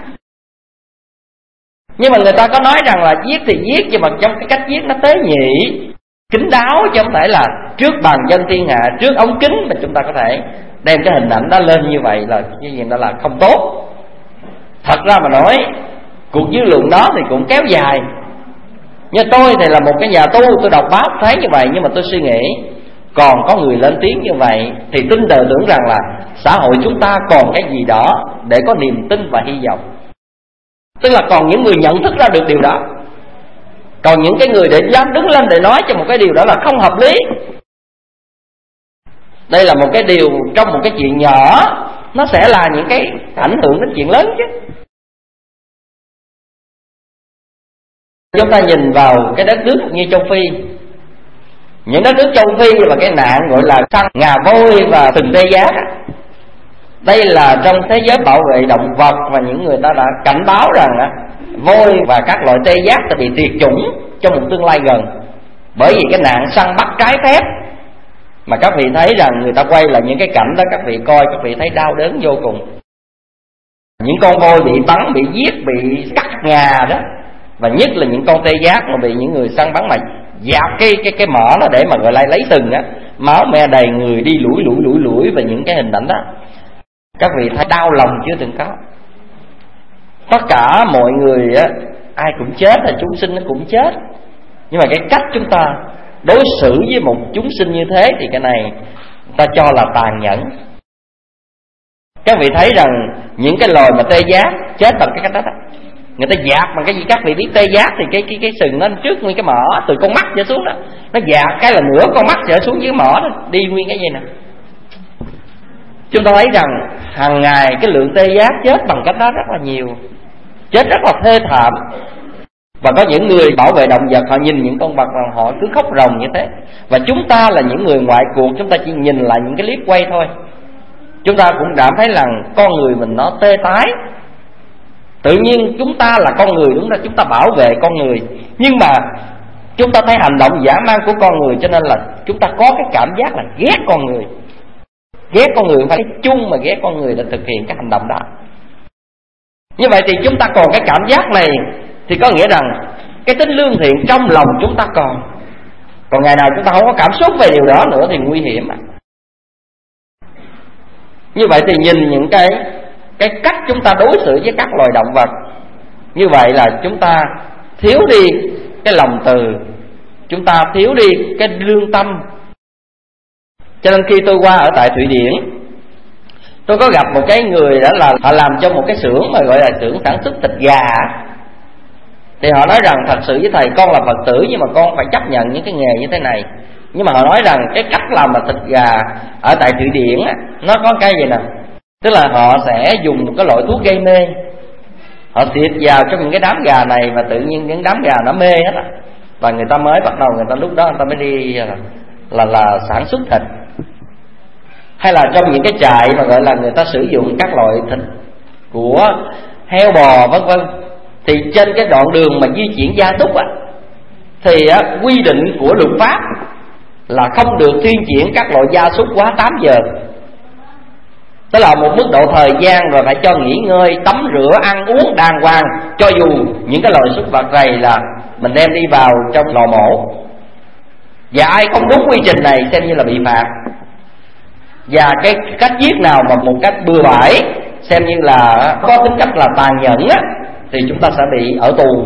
Nhưng mà người ta có nói rằng là giết thì giết, nhưng mà trong cái cách giết nó tế nhị, kín đáo, chứ không thể là trước bàn dân thiên hạ, trước ống kính mà chúng ta có thể đem cái hình ảnh đó lên như vậy, là cái gì đó là không tốt. Thật ra mà nói cuộc dư luận đó thì cũng kéo dài. Nhưng tôi thì là một cái nhà tu, tôi đọc báo thấy như vậy, nhưng mà tôi suy nghĩ còn có người lên tiếng như vậy thì tin tưởng rằng là xã hội chúng ta còn cái gì đó để có niềm tin và hy vọng. Tức là còn những người nhận thức ra được điều đó, còn những cái người để dám đứng lên để nói cho một cái điều đó là không hợp lý. Đây là một cái điều trong một cái chuyện nhỏ, nó sẽ là những cái ảnh hưởng đến chuyện lớn chứ. Chúng ta nhìn vào cái đất nước như châu Phi, những đất nước châu Phi và cái nạn gọi là săn ngà voi và sừng tê giác. Đây là trong thế giới bảo vệ động vật, và những người ta đã cảnh báo rằng voi và các loại tê giác sẽ bị tuyệt chủng trong một tương lai gần, bởi vì cái nạn săn bắt trái phép. Mà các vị thấy rằng người ta quay lại những cái cảnh đó, các vị coi các vị thấy đau đớn vô cùng. những con voi bị bắn, bị giết, bị cắt ngà đó, và nhất là những con tê giác mà bị những người săn bắn mà dạp cái mỏ nó để mà gọi là lấy sừng á, máu me đầy người, đi lủi và những cái hình ảnh đó, các vị thấy đau lòng chưa từng có. Tất cả mọi người á, ai cũng chết, là chúng sinh nó cũng chết, nhưng mà cái cách chúng ta đối xử với một chúng sinh như thế thì cái này ta cho là tàn nhẫn. Các vị thấy rằng những cái loài mà tê giác chết bằng cái cách đó, người ta dạt bằng cái gì? Các vị biết tê giác thì cái sừng nó trước nguyên cái mỏ, từ con mắt trở xuống đó, nó dạt cái là nửa con mắt trở xuống dưới mỏ đó, đi nguyên cái gì nè. Chúng ta thấy rằng hàng ngày cái lượng tê giác chết bằng cách đó rất là nhiều, chết rất là thê thảm. Và có những người bảo vệ động vật, họ nhìn những con vật mà họ cứ khóc ròng như thế. Và chúng ta là những người ngoại cuộc, chúng ta chỉ nhìn lại những cái clip quay thôi, chúng ta cũng cảm thấy rằng con người mình nó tê tái. Tự nhiên chúng ta là con người, đúng là chúng ta bảo vệ con người, nhưng mà chúng ta thấy hành động dã man của con người, cho nên là chúng ta có cái cảm giác là ghét con người. Ghét con người không phải cái chung, mà ghét con người đã thực hiện cái hành động đó. Như vậy thì chúng ta còn cái cảm giác này, thì có nghĩa rằng cái tính lương thiện trong lòng chúng ta còn ngày nào chúng ta không có cảm xúc về điều đó nữa thì nguy hiểm. Như vậy thì nhìn những cái cách chúng ta đối xử với các loài động vật, như vậy là chúng ta thiếu đi cái lòng từ, chúng ta thiếu đi cái lương tâm. Cho nên khi tôi qua ở tại Thụy Điển, tôi có gặp một cái người đó là họ làm trong một cái xưởng mà gọi là xưởng sản xuất thịt gà. Thì họ nói rằng thật sự với thầy, con là Phật tử nhưng mà con phải chấp nhận những cái nghề như thế này. Nhưng mà họ nói rằng cái cách làm mà thịt gà ở tại Thụy Điển á, nó có cái gì nè, tức là họ sẽ dùng một cái loại thuốc gây mê, họ xịt vào trong những cái đám gà này, và tự nhiên những đám gà nó mê hết á, và người ta mới bắt đầu, người ta lúc đó người ta mới đi là sản xuất thịt. Hay là trong những cái trại mà gọi là người ta sử dụng các loại thịt của heo bò vân vân, thì trên cái đoạn đường mà di chuyển gia súc á, thì quy định của luật pháp là không được thuyên chuyển các loại gia súc quá 8 giờ. Tức là một mức độ thời gian rồi phải cho nghỉ ngơi, tắm rửa, ăn uống đàng hoàng, cho dù những cái loại súc vật này là mình đem đi vào trong lò mổ. Và ai không đúng quy trình này xem như là bị phạt. Và cái cách giết nào mà một cách bừa bãi, xem như là có tính cách là tàn nhẫn á, thì chúng ta sẽ bị ở tù.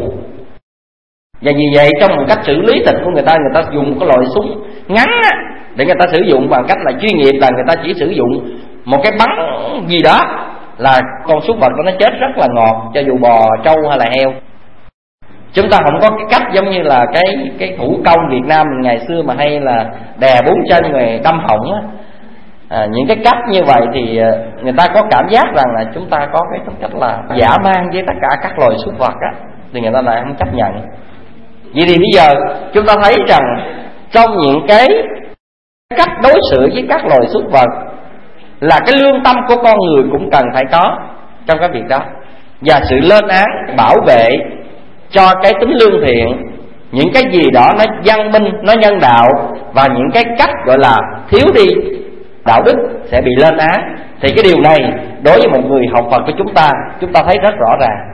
Và như vậy trong một cách xử lý thịt của người ta dùng một cái loại súng ngắn á, để người ta sử dụng bằng cách là chuyên nghiệp, là người ta chỉ sử dụng một cái bắn gì đó là con súc vật nó chết rất là ngọt, cho dù bò, trâu hay là heo. Chúng ta không có cái cách giống như là cái thủ công Việt Nam mình ngày xưa mà hay là đè 4 chân rồi đâm họng á. Những cái cách như vậy thì người ta có cảm giác rằng là chúng ta có cái tính cách là dã man với tất cả các loài súc vật á, thì người ta lại không chấp nhận. Vậy thì bây giờ chúng ta thấy rằng trong những cái cách đối xử với các loài súc vật là cái lương tâm của con người cũng cần phải có trong cái việc đó, và sự lên án bảo vệ cho cái tính lương thiện, những cái gì đó nó văn minh, nó nhân đạo, và những cái cách gọi là thiếu đi đạo đức sẽ bị lên án. Thì cái điều này đối với một người học Phật của chúng ta thấy rất rõ ràng.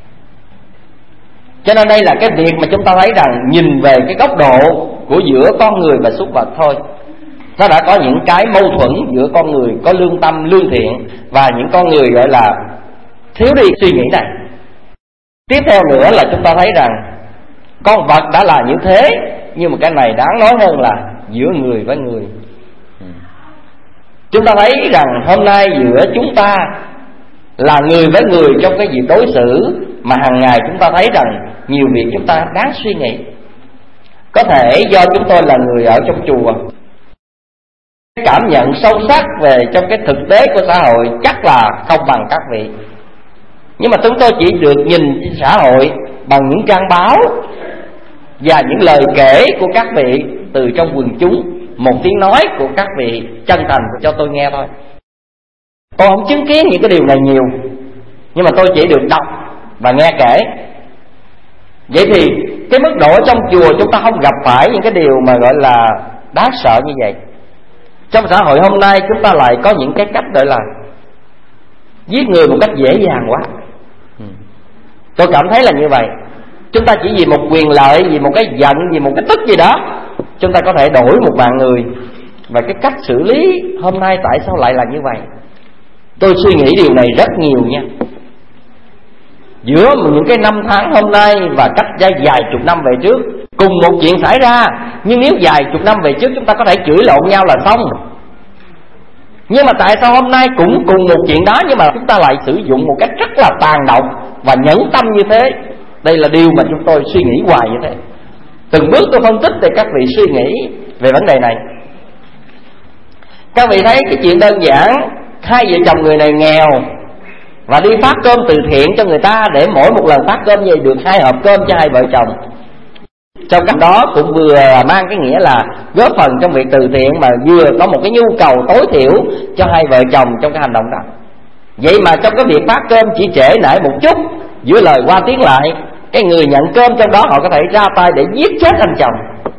Cho nên đây là cái việc mà chúng ta thấy rằng nhìn về cái góc độ của giữa con người và súc vật thôi, nó đã có những cái mâu thuẫn giữa con người có lương tâm, lương thiện, và những con người gọi là thiếu đi suy nghĩ này. Tiếp theo nữa là chúng ta thấy rằng con vật đã là như thế, nhưng mà cái này đáng nói hơn là giữa người với người. Chúng ta thấy rằng hôm nay giữa chúng ta là người với người trong cái việc đối xử mà hàng ngày chúng ta thấy rằng nhiều việc chúng ta đáng suy nghĩ. Có thể do chúng tôi là người ở trong chùa, cảm nhận sâu sắc về trong cái thực tế của xã hội chắc là không bằng các vị. Nhưng mà chúng tôi chỉ được nhìn xã hội bằng những trang báo và những lời kể của các vị từ trong quần chúng, một tiếng nói của các vị chân thành cho tôi nghe thôi. Tôi không chứng kiến những cái điều này nhiều, nhưng mà tôi chỉ được đọc và nghe kể. Vậy thì cái mức độ trong chùa chúng ta không gặp phải những cái điều mà gọi là đáng sợ như vậy. Trong xã hội hôm nay chúng ta lại có những cái cách gọi là giết người một cách dễ dàng quá. Tôi cảm thấy là như vậy. Chúng ta chỉ vì một quyền lợi, vì một cái giận, vì một cái tức gì đó, chúng ta có thể đổi một mạng người. Và cái cách xử lý hôm nay tại sao lại là như vậy? Tôi suy nghĩ điều này rất nhiều nha. Giữa những cái năm tháng hôm nay và cách vài chục năm về trước, cùng một chuyện xảy ra, nhưng nếu vài chục năm về trước chúng ta có thể chửi lộn nhau là xong. Nhưng mà tại sao hôm nay cũng cùng một chuyện đó, nhưng mà chúng ta lại sử dụng một cách rất là tàn độc và nhẫn tâm như thế? Đây là điều mà chúng tôi suy nghĩ hoài như thế. Từng bước tôi phân tích để các vị suy nghĩ về vấn đề này. Các vị thấy cái chuyện đơn giản, hai vợ chồng người này nghèo và đi phát cơm từ thiện cho người ta, để mỗi một lần phát cơm vậy được 2 hộp cơm cho hai vợ chồng. Trong cách đó cũng vừa mang cái nghĩa là góp phần trong việc từ thiện, mà vừa có một cái nhu cầu tối thiểu cho hai vợ chồng trong cái hành động đó. Vậy mà trong cái việc phát cơm chỉ trễ nải một chút, giữa lời qua tiếng lại, cái người nhận cơm trong đó họ có thể ra tay để giết chết anh chồng.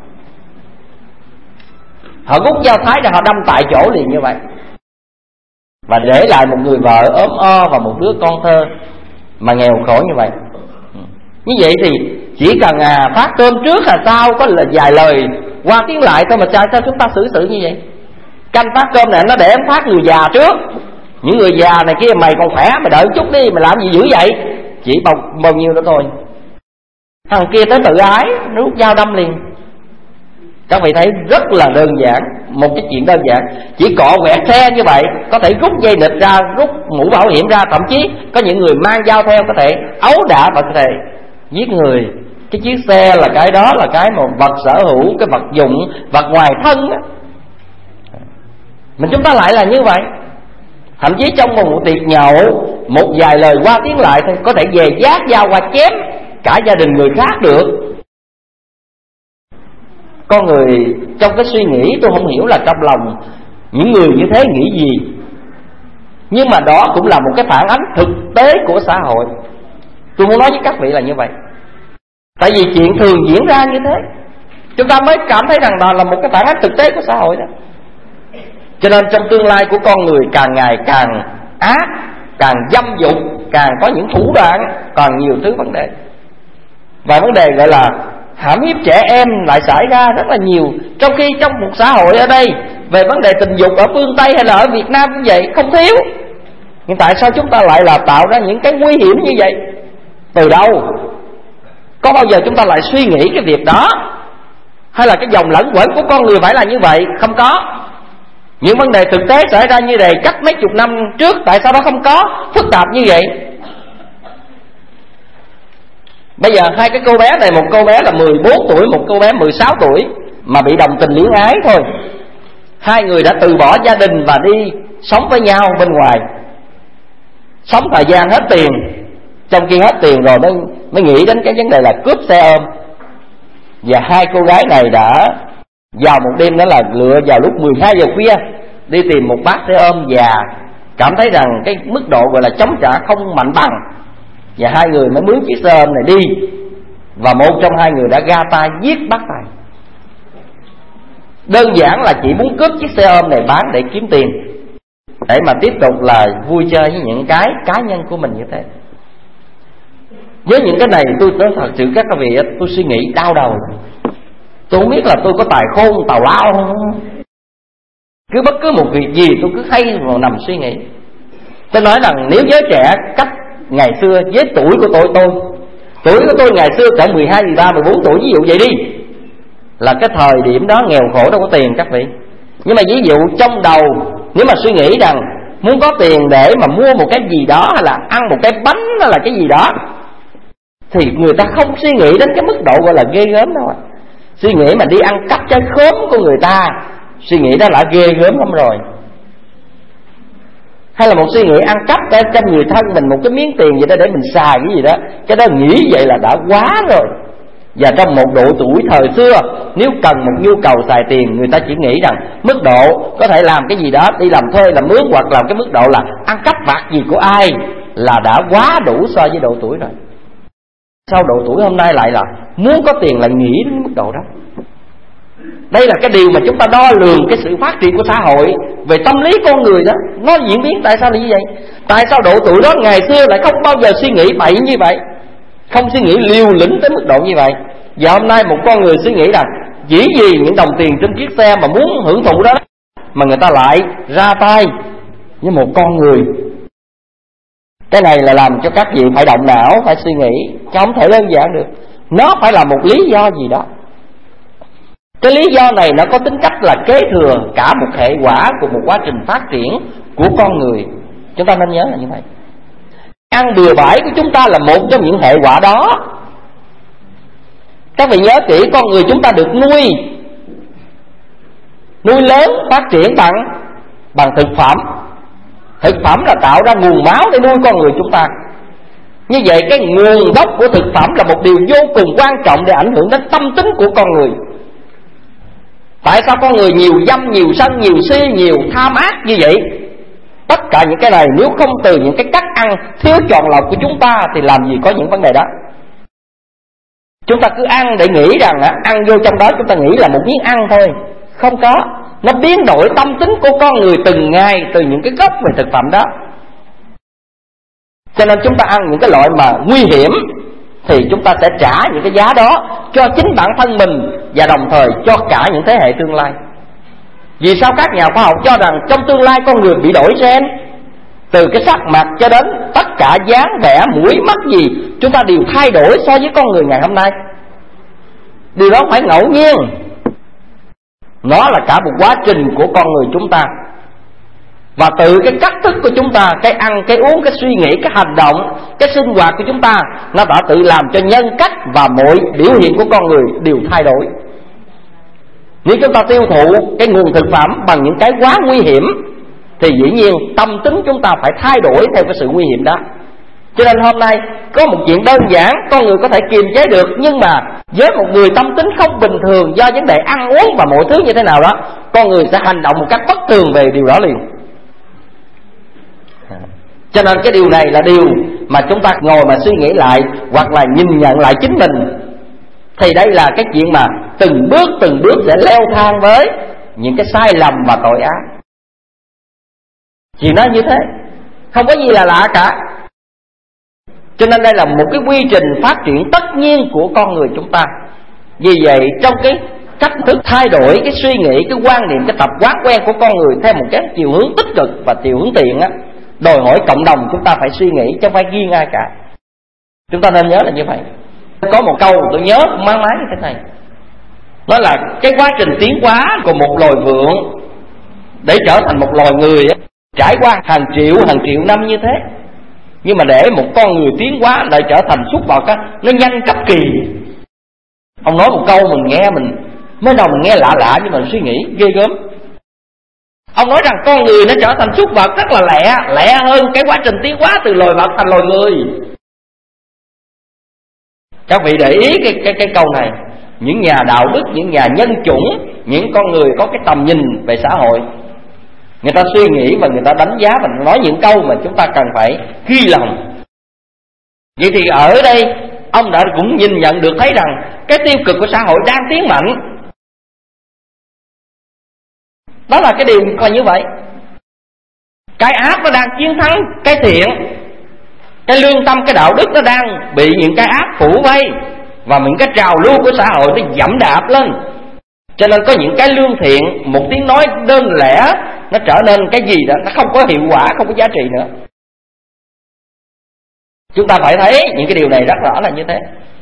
Họ rút dao thái ra họ đâm tại chỗ liền như vậy, và để lại một người vợ ốm o và một đứa con thơ mà nghèo khổ như vậy. Như vậy thì chỉ cần phát cơm trước là sao, có vài lời qua tiếng lại thôi mà sao chúng ta xử sự như vậy? Canh phát cơm này nó để em phát người già trước. Những người già này kia, mày còn khỏe mày đợi chút đi, mày làm gì dữ vậy? Chỉ bao nhiêu đó thôi, thằng kia tới tự ái rút dao đâm liền. Các vị thấy rất là đơn giản. Một cái chuyện đơn giản, chỉ cọ quẹt xe như vậy, có thể rút dây nịt ra, rút mũ bảo hiểm ra, thậm chí có những người mang dao theo có thể ấu đả và có thể giết người. Cái chiếc xe là cái đó là cái một vật sở hữu, cái vật dụng, vật ngoài thân đó. Mình chúng ta lại là như vậy. Thậm chí trong một tiệc nhậu, một vài lời qua tiếng lại thôi có thể về vác dao qua chém cả gia đình người khác được. Con người trong cái suy nghĩ, tôi không hiểu là trong lòng những người như thế nghĩ gì, nhưng mà đó cũng là một cái phản ánh thực tế của xã hội. Tôi muốn nói với các vị là như vậy. Tại vì chuyện thường diễn ra như thế, chúng ta mới cảm thấy rằng đó là một cái phản ánh thực tế của xã hội đó. Cho nên trong tương lai của con người càng ngày càng ác, càng dâm dục, càng có những thủ đoạn, còn nhiều thứ vấn đề. Và vấn đề gọi là hãm hiếp trẻ em lại xảy ra rất là nhiều. Trong khi trong một xã hội ở đây, về vấn đề tình dục ở phương Tây hay là ở Việt Nam cũng vậy, không thiếu. Nhưng tại sao chúng ta lại là tạo ra những cái nguy hiểm như vậy? Từ đâu? Có bao giờ chúng ta lại suy nghĩ cái việc đó? Hay là cái dòng lẫn quẩn của con người phải là như vậy? Không có. Những vấn đề thực tế xảy ra như vậy cách mấy chục năm trước, tại sao nó không có phức tạp như vậy? Bây giờ hai cái cô bé này, một cô bé là 14 tuổi, một cô bé 16 tuổi mà bị đồng tình luyến ái thôi. Hai người đã từ bỏ gia đình và đi sống với nhau bên ngoài, sống thời gian hết tiền. Trong khi hết tiền rồi mới nghĩ đến cái vấn đề là cướp xe ôm. Và hai cô gái này đã vào một đêm đó là lựa vào lúc 12 giờ khuya đi tìm một bác xe ôm già, cảm thấy rằng cái mức độ gọi là chống trả không mạnh bằng, và hai người mới mướn chiếc xe ôm này đi. Và một trong hai người đã ra tay giết bác tài. Đơn giản là chỉ muốn cướp chiếc xe ôm này bán để kiếm tiền, để mà tiếp tục là vui chơi với những cái cá nhân của mình như thế. Với những cái này tôi nói thật sự các vị, tôi suy nghĩ đau đầu. Tôi không biết là tôi có tài khôn tào lao không. Cứ bất cứ một việc gì tôi cứ hay vào nằm suy nghĩ. Tôi nói rằng nếu giới trẻ cách ngày xưa với tuổi của tuổi của tôi ngày xưa cỡ 12, 13, 14 tuổi ví dụ vậy đi, là cái thời điểm đó nghèo khổ đâu có tiền các vị. Nhưng mà ví dụ trong đầu nếu mà suy nghĩ rằng muốn có tiền để mà mua một cái gì đó, hay là ăn một cái bánh hay là cái gì đó, thì người ta không suy nghĩ đến cái mức độ gọi là ghê gớm đâu. Suy nghĩ mà đi ăn cắp trái khóm của người ta, suy nghĩ đó là ghê gớm lắm rồi. Hay là một suy nghĩ ăn cắp để cho người thân mình một cái miếng tiền vậy đó để mình xài cái gì đó, cái đó nghĩ vậy là đã quá rồi. Và trong một độ tuổi thời xưa, nếu cần một nhu cầu xài tiền, người ta chỉ nghĩ rằng mức độ có thể làm cái gì đó, đi làm thuê, làm mướn, hoặc làm cái mức độ là ăn cắp vặt gì của ai là đã quá đủ so với độ tuổi rồi. Sau độ tuổi hôm nay lại là muốn có tiền là nghĩ đến mức độ đó. Đây là cái điều mà chúng ta đo lường cái sự phát triển của xã hội về tâm lý con người đó. Nó diễn biến tại sao là như vậy? Tại sao độ tuổi đó ngày xưa lại không bao giờ suy nghĩ bậy như vậy, không suy nghĩ liều lĩnh tới mức độ như vậy? Và hôm nay một con người suy nghĩ rằng chỉ vì những đồng tiền trên chiếc xe mà muốn hưởng thụ đó mà người ta lại ra tay với một con người. Cái này là làm cho các vị phải động não, phải suy nghĩ, chứ không thể đơn giản được. Nó phải là một lý do gì đó. Cái lý do này nó có tính cách là kế thừa cả một hệ quả của một quá trình phát triển của con người. Chúng ta nên nhớ là như vậy. Ăn bừa bãi của chúng ta là một trong những hệ quả đó. Các vị nhớ kỹ, con người chúng ta được nuôi lớn, phát triển bằng thực phẩm. Thực phẩm là tạo ra nguồn máu để nuôi con người chúng ta. Như vậy cái nguồn gốc của thực phẩm là một điều vô cùng quan trọng để ảnh hưởng đến tâm tính của con người. Tại sao con người nhiều dâm, nhiều sân, nhiều si, nhiều tham ác như vậy? Tất cả những cái này nếu không từ những cái cách ăn thiếu chọn lọc của chúng ta thì làm gì có những vấn đề đó. Chúng ta cứ ăn để nghĩ rằng ăn vô trong đó chúng ta nghĩ là một miếng ăn thôi. Không có. Nó biến đổi tâm tính của con người từng ngày từ những cái gốc về thực phẩm đó. Cho nên chúng ta ăn những cái loại mà nguy hiểm thì chúng ta sẽ trả những cái giá đó cho chính bản thân mình và đồng thời cho cả những thế hệ tương lai. Vì sao các nhà khoa học cho rằng trong tương lai con người bị đổi gen? Từ cái sắc mặt cho đến tất cả dáng vẻ, mũi, mắt gì chúng ta đều thay đổi so với con người ngày hôm nay. Điều đó phải ngẫu nhiên. Nó là cả một quá trình của con người chúng ta. Và từ cái cách thức của chúng ta, cái ăn, cái uống, cái suy nghĩ, cái hành động, cái sinh hoạt của chúng ta, nó đã tự làm cho nhân cách và mọi biểu hiện của con người đều thay đổi. Nếu chúng ta tiêu thụ cái nguồn thực phẩm bằng những cái quá nguy hiểm thì dĩ nhiên tâm tính chúng ta phải thay đổi theo cái sự nguy hiểm đó. Cho nên hôm nay có một chuyện đơn giản con người có thể kiềm chế được, nhưng mà với một người tâm tính không bình thường do vấn đề ăn uống và mọi thứ như thế nào đó, con người sẽ hành động một cách bất thường về điều đó liền. Cho nên cái điều này là điều mà chúng ta ngồi mà suy nghĩ lại, hoặc là nhìn nhận lại chính mình, thì đây là cái chuyện mà từng bước sẽ leo thang với những cái sai lầm và tội ác. Chuyện đó như thế, không có gì là lạ cả. Cho nên đây là một cái quy trình phát triển tất nhiên của con người chúng ta. Vì vậy trong cái cách thức thay đổi cái suy nghĩ, cái quan niệm, cái tập quán quen của con người theo một cái chiều hướng tích cực và chiều hướng thiện á, đòi hỏi cộng đồng chúng ta phải suy nghĩ chứ không phải riêng ai cả. Chúng ta nên nhớ là như vậy. Có một câu tôi nhớ mang máng như thế này, đó là cái quá trình tiến hóa của một loài vượn để trở thành một loài người á, trải qua hàng triệu năm như thế. Nhưng mà để một con người tiến hóa lại trở thành súc vật á, nó nhanh cấp kỳ. Ông nói một câu mình nghe, mình mới đầu mình nghe lạ nhưng mà suy nghĩ ghê gớm. Ông nói rằng con người nó trở thành súc vật rất là lẹ hơn cái quá trình tiến hóa từ loài vật thành loài người. Các vị để ý cái câu này. Những nhà đạo đức, những nhà nhân chủng, những con người có cái tầm nhìn về xã hội, người ta suy nghĩ và người ta đánh giá và nói những câu mà chúng ta cần phải ghi lòng. Vậy thì ở đây ông đã cũng nhìn nhận được thấy rằng cái tiêu cực của xã hội đang tiến mạnh. Đó là cái điều coi như vậy. Cái ác nó đang chiến thắng cái thiện. Cái lương tâm, cái đạo đức nó đang bị những cái ác phủ vây, và những cái trào lưu của xã hội nó dẫm đạp lên. Cho nên có những cái lương thiện, một tiếng nói đơn lẻ, nó trở nên cái gì đó nó không có hiệu quả, không có giá trị nữa. Chúng ta phải thấy những cái điều này rất rõ là như thế.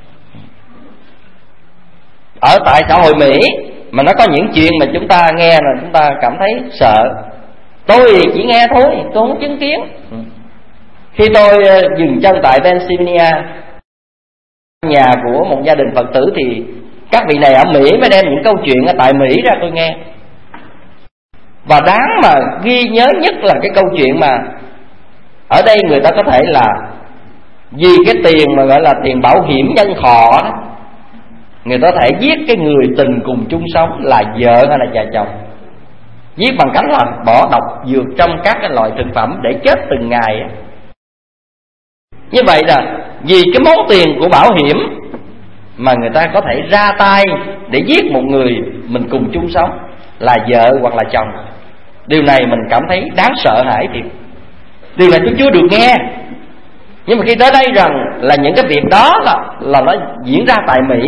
Ở tại xã hội Mỹ mà nó có những chuyện mà chúng ta nghe là chúng ta cảm thấy sợ. Tôi chỉ nghe thôi, tôi không chứng kiến. Khi tôi dừng chân tại Pennsylvania, nhà của một gia đình Phật tử, thì các vị này ở Mỹ mới đem những câu chuyện ở tại Mỹ ra tôi nghe. Và đáng mà ghi nhớ nhất là cái câu chuyện mà ở đây người ta có thể là vì cái tiền mà gọi là tiền bảo hiểm nhân thọ đó, người ta có thể giết cái người tình cùng chung sống là vợ hay là cha chồng, giết bằng cách là bỏ độc dược trong các cái loại thực phẩm để chết từng ngày. Như vậy là vì cái món tiền của bảo hiểm mà người ta có thể ra tay để giết một người mình cùng chung sống, là vợ hoặc là chồng. Điều này mình cảm thấy đáng sợ hãi thiệt. Điều này tôi chưa được nghe. Nhưng mà khi tới đây rằng là những cái việc đó là nó diễn ra tại Mỹ.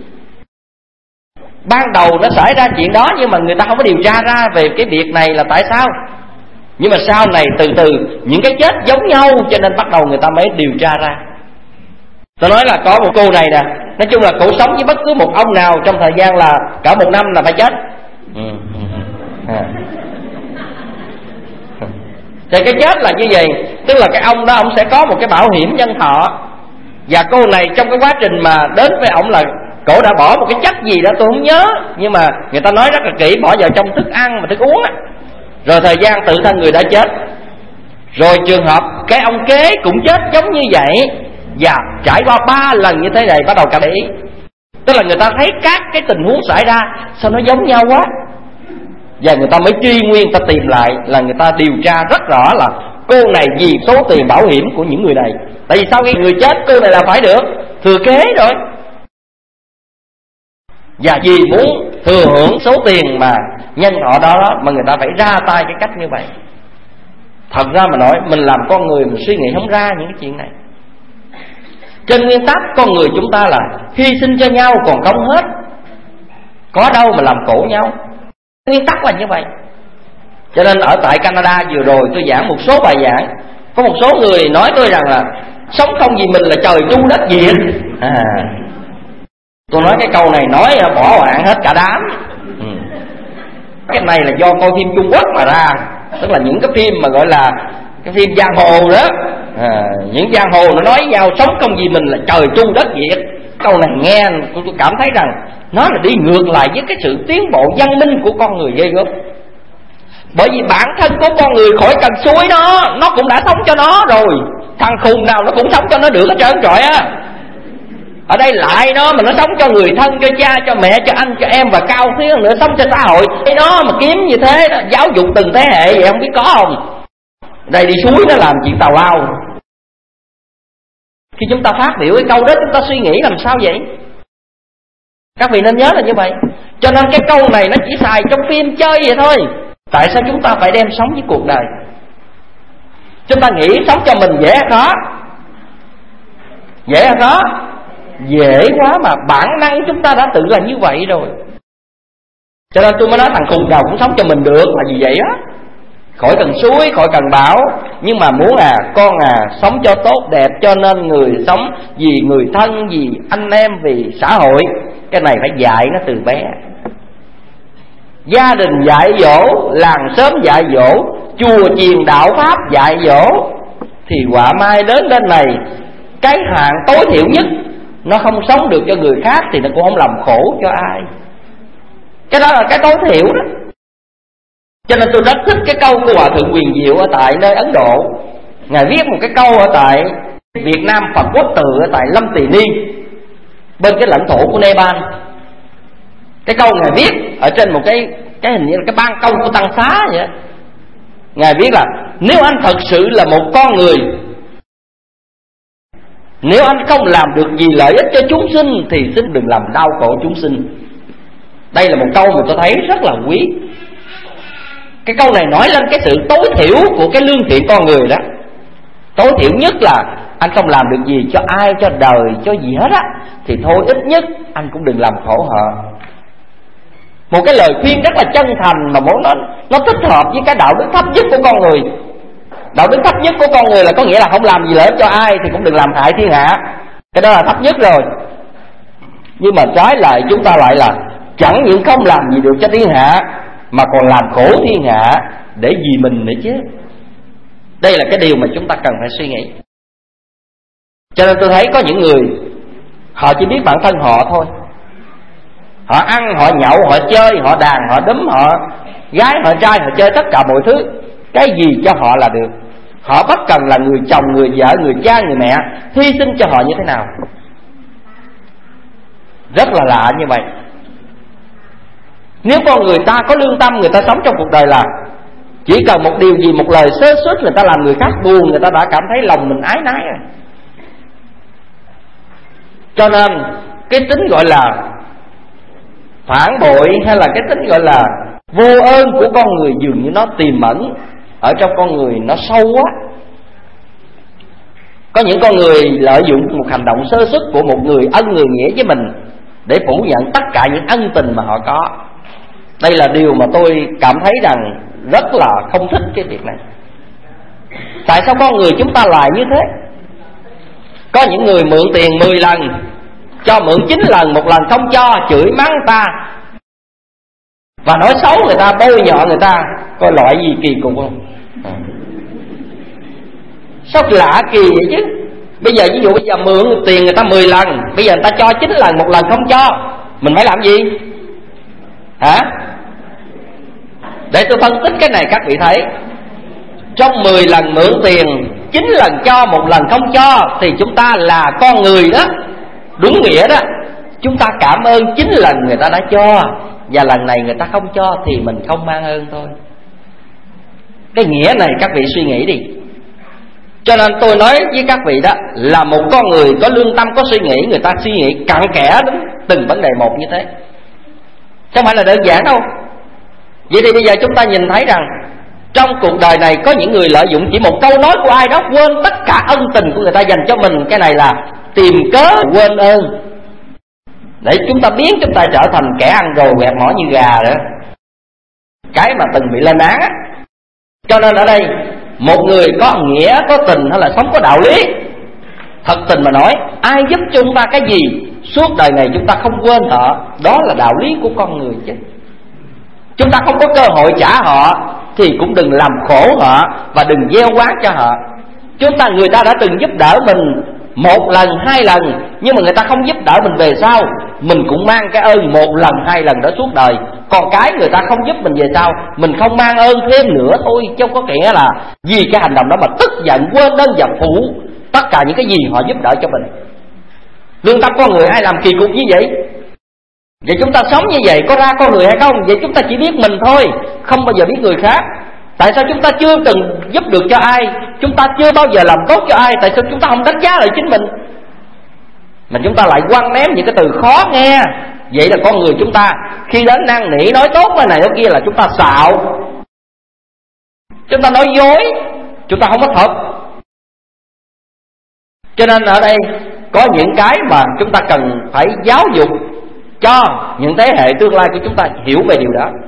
Ban đầu nó xảy ra chuyện đó, nhưng mà người ta không có điều tra ra về cái việc này là tại sao. Nhưng mà sau này từ từ những cái chết giống nhau, cho nên bắt đầu người ta mới điều tra ra. Tôi nói là có một cô này nè, nói chung là cổ sống với bất cứ một ông nào trong thời gian là cả 1 năm là phải chết. Thì cái chết là như vậy, tức là cái ông đó ông sẽ có một cái bảo hiểm nhân thọ. Và cô này trong cái quá trình mà đến với ông là cổ đã bỏ một cái chất gì đó tôi không nhớ, nhưng mà người ta nói rất là kỹ, bỏ vào trong thức ăn và thức uống á. Rồi thời gian tự thân người đã chết. Rồi trường hợp cái ông kế cũng chết giống như vậy, và trải qua 3 lần như thế này bắt đầu cả để ý. Tức là người ta thấy các cái tình huống xảy ra sao nó giống nhau quá, và người ta mới truy nguyên, ta tìm lại, là người ta điều tra rất rõ là cô này vì số tiền bảo hiểm của những người này. Tại vì sau khi người chết cô này là phải được thừa kế rồi, và vì muốn thừa hưởng số tiền mà nhân thọ đó mà người ta phải ra tay cái cách như vậy. Thật ra mà nói, mình làm con người mình suy nghĩ không ra những cái chuyện này. Trên nguyên tắc con người chúng ta là hy sinh cho nhau còn không hết, có đâu mà làm khổ nhau. Nguyên tắc là như vậy. Cho nên ở tại Canada vừa rồi tôi giảng một số bài giảng, có một số người nói tôi rằng là sống không vì mình là trời tru đất diệt. Tôi nói cái câu này nói bỏ hoạn hết cả đám. Cái này là do coi phim Trung Quốc mà ra, tức là những cái phim mà gọi là cái phim giang hồ đó. Những giang hồ nó nói nhau sống không vì mình là trời tru đất diệt. Câu này nghe tôi cảm thấy rằng nó là đi ngược lại với cái sự tiến bộ văn minh của con người ghê gớm. Bởi vì bản thân của con người khỏi cần xui nó cũng đã sống cho nó rồi. Thằng khùng nào nó cũng sống cho nó được hết trơn trọi á. Ở đây lại nó mà nó sống cho người thân, cho cha, cho mẹ, cho anh, cho em, và cao thứ nữa sống cho xã hội. Cái đó mà kiếm như thế đó, giáo dục từng thế hệ vậy không biết có không. Đây đi suối nó làm chuyện tào lao. Khi chúng ta phát biểu cái câu đó, chúng ta suy nghĩ làm sao vậy? Các vị nên nhớ là như vậy. Cho nên cái câu này nó chỉ xài trong phim chơi vậy thôi. Tại sao chúng ta phải đem sống với cuộc đời? Chúng ta nghĩ sống cho mình dễ hay khó? Dễ hay khó? Dễ quá mà, bản năng chúng ta đã tự là như vậy rồi. Cho nên tôi mới nói thằng khùng nào cũng sống cho mình được là vì vậy á. Khỏi cần suối, khỏi cần bão, nhưng mà muốn con sống cho tốt đẹp, cho nên người sống vì người thân, vì anh em, vì xã hội. Cái này phải dạy nó từ bé. Gia đình dạy dỗ, làng xóm dạy dỗ, chùa chiền đạo pháp dạy dỗ, thì họa mai đến bên này, cái hạn tối thiểu nhất nó không sống được cho người khác thì nó cũng không làm khổ cho ai. Cái đó là cái tối thiểu đó. Cho nên tôi rất thích cái câu của Hòa Thượng Quyền Diệu ở tại nơi Ấn Độ. Ngài viết một cái câu ở tại Việt Nam Phật Quốc Tự ở tại Lâm Tỳ Ni, bên cái lãnh thổ của Nepal. Cái câu Ngài viết ở trên một cái hình như là cái ban công của Tăng Xá vậy. Ngài viết là nếu anh thật sự là một con người, nếu anh không làm được gì lợi ích cho chúng sinh thì xin đừng làm đau khổ chúng sinh. Đây là một câu mà tôi thấy rất là quý. Cái câu này nói lên cái sự tối thiểu của cái lương thiện con người đó. Tối thiểu nhất là anh không làm được gì cho ai, cho đời, cho gì hết á, thì thôi ít nhất anh cũng đừng làm khổ họ. Một cái lời khuyên rất là chân thành mà nó thích hợp với cái đạo đức thấp nhất của con người. Đạo đức thấp nhất của con người là có nghĩa là không làm gì lợi ích cho ai thì cũng đừng làm hại thiên hạ. Cái đó là thấp nhất rồi. Nhưng mà trái lại chúng ta lại là chẳng những không làm gì được cho thiên hạ mà còn làm khổ thiên hạ để vì mình nữa chứ. Đây là cái điều mà chúng ta cần phải suy nghĩ. Cho nên tôi thấy có những người họ chỉ biết bản thân họ thôi. Họ ăn, họ nhậu, họ chơi, họ đàn, họ đúm, họ gái, họ trai, họ chơi tất cả mọi thứ. Cái gì cho họ là được. Họ bất cần là người chồng, người vợ, người cha, người mẹ, hy sinh cho họ như thế nào. Rất là lạ như vậy. Nếu con người ta có lương tâm, người ta sống trong cuộc đời là chỉ cần một điều gì, một lời sơ suất người ta làm người khác buồn, người ta đã cảm thấy lòng mình ái nái rồi. Cho nên cái tính gọi là phản bội hay là cái tính gọi là vô ơn của con người dường như nó tiềm ẩn ở trong con người, nó sâu quá. Có những con người lợi dụng một hành động sơ suất của một người ân người nghĩa với mình để phủ nhận tất cả những ân tình mà họ có. Đây là điều mà tôi cảm thấy rằng rất là không thích cái việc này. Tại sao con người chúng ta lại như thế? Có những người mượn tiền 10 lần, cho mượn 9 lần, một lần không cho, chửi mắng người ta và nói xấu người ta, bôi nhọ người ta. Coi loại gì kỳ cục không? Sao lạ kỳ vậy chứ? Bây giờ ví dụ bây giờ mượn tiền người ta 10 lần, bây giờ người ta cho 9 lần, một lần không cho, mình phải làm gì? Hả? Để tôi phân tích cái này các vị thấy. Trong 10 lần mượn tiền, 9 lần cho, một lần không cho, thì chúng ta là con người đó. Đúng nghĩa đó. Chúng ta cảm ơn 9 lần người ta đã cho, và lần này người ta không cho thì mình không mang ơn thôi. Cái nghĩa này các vị suy nghĩ đi. Cho nên tôi nói với các vị đó, là một con người có lương tâm, có suy nghĩ, người ta suy nghĩ cặn kẽ đến từng vấn đề một như thế, không phải là đơn giản đâu. Vậy thì bây giờ chúng ta nhìn thấy rằng trong cuộc đời này có những người lợi dụng chỉ một câu nói của ai đó, quên tất cả ân tình của người ta dành cho mình. Cái này là tìm cớ quên ơn, để chúng ta biến chúng ta trở thành kẻ ăn rồi quẹt mỏ như gà đó, cái mà từng bị lên án á. Cho nên ở đây một người có nghĩa, có tình hay là sống có đạo lý, thật tình mà nói, ai giúp cho chúng ta cái gì suốt đời này chúng ta không quên họ, đó là đạo lý của con người chứ. Chúng ta không có cơ hội trả họ thì cũng đừng làm khổ họ và đừng gieo oán cho họ. Người ta đã từng giúp đỡ mình 1 lần 2 lần, nhưng mà người ta không giúp đỡ mình về sau, mình cũng mang cái ơn 1 lần 2 lần đó suốt đời. Còn cái người ta không giúp mình về sau, mình không mang ơn thêm nữa thôi, chứ không có nghĩa là vì cái hành động đó mà tức giận, quên ơn và phụ tất cả những cái gì họ giúp đỡ cho mình. Lương tâm con người ai làm kỳ cục như vậy? Vậy chúng ta sống như vậy có ra con người hay không? Vậy chúng ta chỉ biết mình thôi, không bao giờ biết người khác. Tại sao chúng ta chưa từng giúp được cho ai? Chúng ta chưa bao giờ làm tốt cho ai? Tại sao chúng ta không đánh giá lại chính mình, mà chúng ta lại quăng ném những cái từ khó nghe? Vậy là con người chúng ta khi đến năn nỉ nói tốt cái này cái kia là chúng ta xạo, chúng ta nói dối, chúng ta không có thật. Cho nên ở đây có những cái mà chúng ta cần phải giáo dục cho những thế hệ tương lai của chúng ta hiểu về điều đó,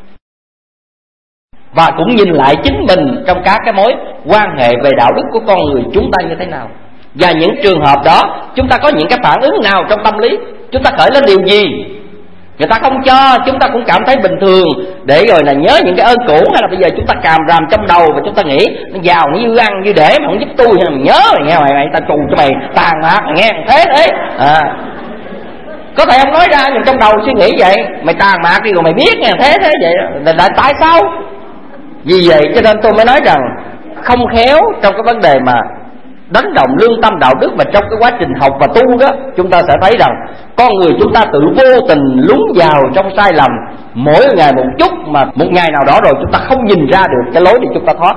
và cũng nhìn lại chính mình trong các cái mối quan hệ về đạo đức của con người chúng ta như thế nào. Và những trường hợp đó chúng ta có những cái phản ứng nào trong tâm lý, chúng ta khởi lên điều gì? Người ta không cho, chúng ta cũng cảm thấy bình thường, để rồi là nhớ những cái ơn cũ, hay là bây giờ chúng ta càm ràm trong đầu và chúng ta nghĩ nó giàu, nó dư ăn dư để mà không giúp tôi, hay là mày nhớ mày nghe mày ta trù cho mày tàn mạc mày nghe thế có thể không nói ra nhưng trong đầu suy nghĩ vậy, mày tàn mạc đi rồi mày biết nghe thế vậy là tại sao? Vì vậy cho nên tôi mới nói rằng không khéo trong cái vấn đề mà đánh động lương tâm đạo đức, và trong cái quá trình học và tu đó, chúng ta sẽ thấy rằng con người chúng ta tự vô tình lún vào trong sai lầm mỗi ngày một chút, mà một ngày nào đó rồi chúng ta không nhìn ra được cái lối để chúng ta thoát.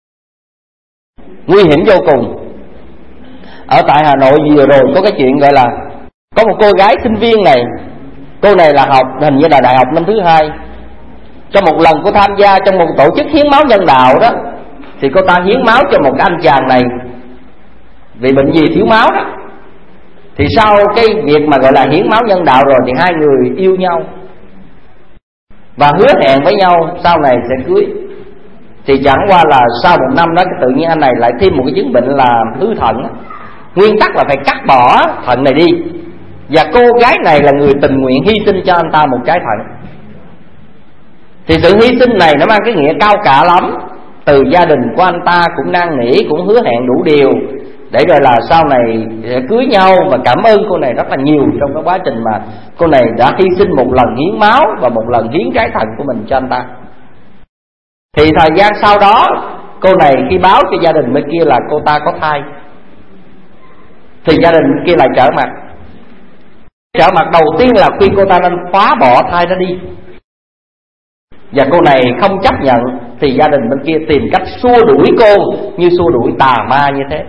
Nguy hiểm vô cùng. Ở tại Hà Nội vừa rồi có cái chuyện gọi là có một cô gái sinh viên này, cô này là học hình như là đại học năm thứ 2. Trong một lần cô tham gia trong một tổ chức hiến máu nhân đạo đó, thì cô ta hiến máu cho một cái anh chàng này vì bệnh gì thiếu máu đó. Thì sau cái việc mà gọi là hiến máu nhân đạo rồi thì hai người yêu nhau và hứa hẹn với nhau sau này sẽ cưới. Thì chẳng qua là sau 1 năm đó tự nhiên anh này lại thêm một cái chứng bệnh là hư thận. Nguyên tắc là phải cắt bỏ thận này đi, và cô gái này là người tình nguyện hy sinh cho anh ta một trái thận. Thì sự hy sinh này nó mang cái nghĩa cao cả lắm. Từ gia đình của anh ta cũng năn nỉ, cũng hứa hẹn đủ điều để rồi là sau này sẽ cưới nhau, và cảm ơn cô này rất là nhiều trong cái quá trình mà cô này đã hy sinh một lần hiến máu và một lần hiến trái thận của mình cho anh ta. Thì thời gian sau đó cô này khi báo cho gia đình bên kia là cô ta có thai, thì gia đình bên kia lại trở mặt. Trở mặt đầu tiên là khuyên cô ta nên phá bỏ thai đó đi, và cô này không chấp nhận, thì gia đình bên kia tìm cách xua đuổi cô như xua đuổi tà ma như thế.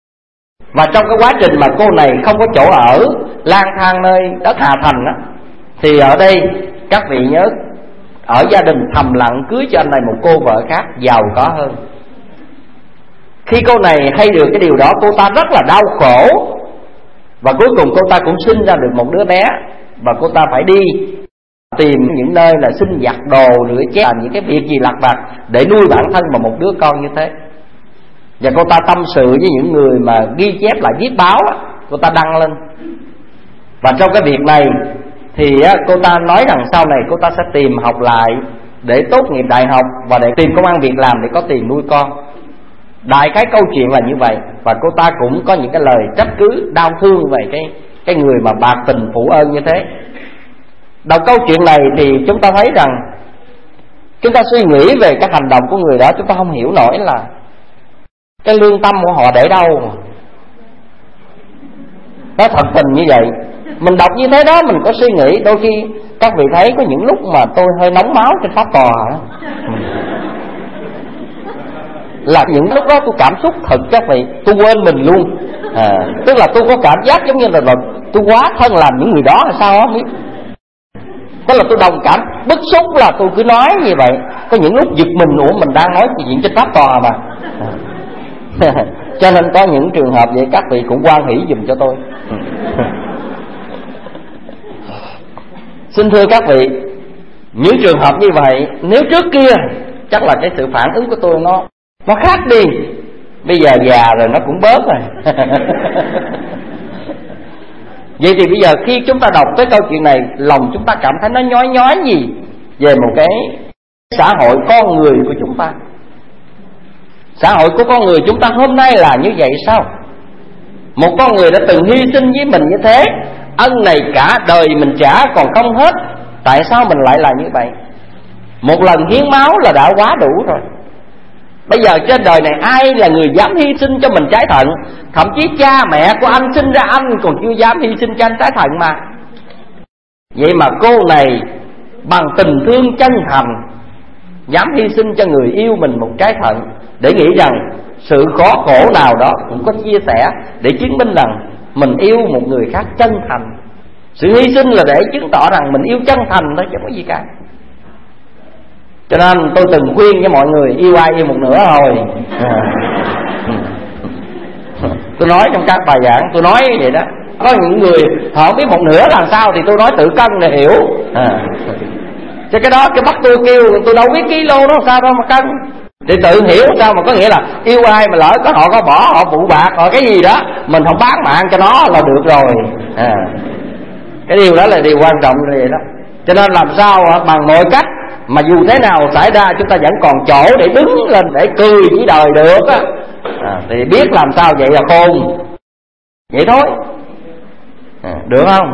Và trong cái quá trình mà cô này không có chỗ ở, lang thang nơi đất Hà Thành đó, Thì ở đây các vị nhớ, ở gia đình thầm lặng cưới cho anh này một cô vợ khác giàu có hơn. Khi cô này hay được cái điều đó, cô ta rất là đau khổ, và cuối cùng cô ta cũng sinh ra được một đứa bé. Và cô ta phải đi tìm những nơi là xin giặt đồ, rửa chén, làm những cái việc gì lặt vặt để nuôi bản thân và một đứa con như thế. Và cô ta tâm sự với những người mà ghi chép lại viết báo á, cô ta đăng lên. Và trong cái việc này thì cô ta nói rằng sau này cô ta sẽ tìm học lại để tốt nghiệp đại học và để tìm công ăn việc làm để có tiền nuôi con. Đại cái câu chuyện là như vậy. Và cô ta cũng có những cái lời trách cứ đau thương về cái người mà bạc tình phụ ơn như thế. Đầu câu chuyện này thì chúng ta thấy rằng chúng ta suy nghĩ về cái hành động của người đó, chúng ta không hiểu nổi là cái lương tâm của họ để đâu. Nó thật tình như vậy. Mình đọc như thế đó mình có suy nghĩ. Đôi khi các vị thấy có những lúc mà tôi hơi nóng máu trên pháp tòa đó. Là những lúc đó tôi cảm xúc thật các vị, tôi quên mình luôn. Tức là tôi có cảm giác giống như là tôi quá thân làm những người đó là sao không biết. Tức là tôi đồng cảm, bức xúc là tôi cứ nói như vậy. Có những lúc giật mình, ủa mình đang nói chuyện trên pháp tòa mà. Cho nên có những trường hợp vậy các vị cũng hoan hỷ dùm cho tôi. Xin thưa các vị, những trường hợp như vậy nếu trước kia chắc là cái sự phản ứng của tôi nó khác đi. Bây giờ già rồi nó cũng bớt rồi. Vậy thì bây giờ khi chúng ta đọc tới câu chuyện này, lòng chúng ta cảm thấy nó nhói nhói gì về một cái xã hội con người của chúng ta. Xã hội của con người chúng ta hôm nay là như vậy sao? Một con người đã từng hy sinh với mình như thế, ân này cả đời mình trả còn không hết, tại sao mình lại là như vậy? Một lần hiến máu là đã quá đủ rồi. Bây giờ trên đời này ai là người dám hy sinh cho mình trái thận? Thậm chí cha mẹ của anh sinh ra anh còn chưa dám hy sinh cho anh trái thận mà. Vậy mà cô này bằng tình thương chân thành dám hy sinh cho người yêu mình một trái thận, để nghĩ rằng sự khó khổ nào đó cũng có chia sẻ, để chứng minh rằng mình yêu một người khác chân thành. Sự hy sinh là để chứng tỏ rằng mình yêu chân thành thôi, chứ không có gì cả. Cho nên tôi từng khuyên với mọi người, yêu ai yêu một nửa thôi. Tôi nói trong các bài giảng, tôi nói vậy đó. Có những người họ không biết một nửa làm sao thì tôi nói tự cân để hiểu. Chứ cái đó cái bắt tôi kêu, tôi đâu biết kilo đó sao đâu mà cân. Thì tự hiểu sao mà có nghĩa là yêu ai mà lỡ có họ có bỏ, họ phụ bạc, họ cái gì đó, mình không bán mạng cho nó là được rồi. Cái điều đó là điều quan trọng như vậy đó. Cho nên làm sao bằng mọi cách mà dù thế nào xảy ra chúng ta vẫn còn chỗ để đứng lên để cười với đời được á. Thì biết làm sao vậy là khôn. Vậy thôi. Được không?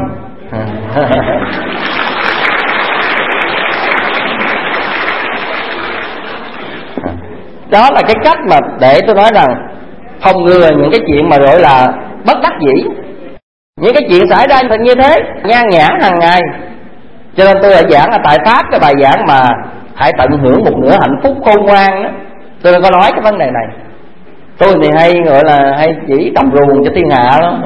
Đó là cái cách mà để tôi nói rằng phòng ngừa những cái chuyện mà gọi là bất đắc dĩ. Những cái chuyện xảy ra như thế nhan nhản hàng ngày. Cho nên tôi đã giảng ở tại Pháp cái bài giảng mà hãy tận hưởng một nửa hạnh phúc khôn ngoan đó. Tôi đã có nói cái vấn đề này. Tôi thì hay gọi là hay chỉ tầm ruồng cho thiên hạ đó.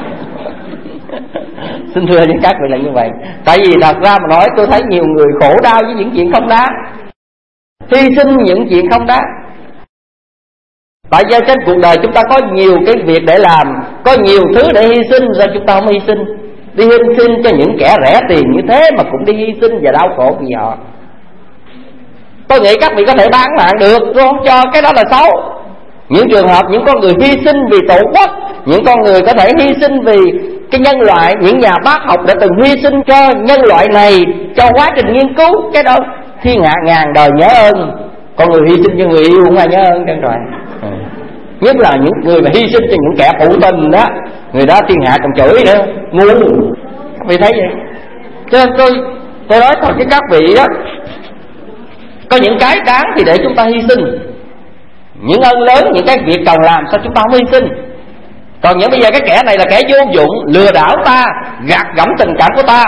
Xin thưa với các vị là như vậy. Tại vì thật ra mà nói tôi thấy nhiều người khổ đau với những chuyện không đáng, hy sinh những chuyện không đáng. Tại vì trên cuộc đời chúng ta có nhiều cái việc để làm, có nhiều thứ để hy sinh, sao chúng ta không hy sinh? Đi hy sinh cho những kẻ rẻ tiền như thế mà cũng đi hy sinh và đau khổ vì họ. Tôi nghĩ các vị có thể bán mạng được, tôi không cho cái đó là xấu. Những trường hợp những con người hy sinh vì tổ quốc, những con người có thể hy sinh vì cái nhân loại, những nhà bác học đã từng hy sinh cho nhân loại này, cho quá trình nghiên cứu, cái đó thiên hạ ngàn đời nhớ ơn. Con người hy sinh cho người yêu không ai nhớ ơn trơn rồi. Nhất là những người mà hy sinh cho những kẻ phụ tình đó, người đó thiên hạ còn chửi nữa, ngu. Các vị thấy vậy? Cho nên tôi nói thật với các vị đó, có những cái đáng thì để chúng ta hy sinh. Những ơn lớn, những cái việc cần làm sao chúng ta không hy sinh. Còn những bây giờ cái kẻ này là kẻ vô dụng, lừa đảo ta, gạt gẫm tình cảm của ta,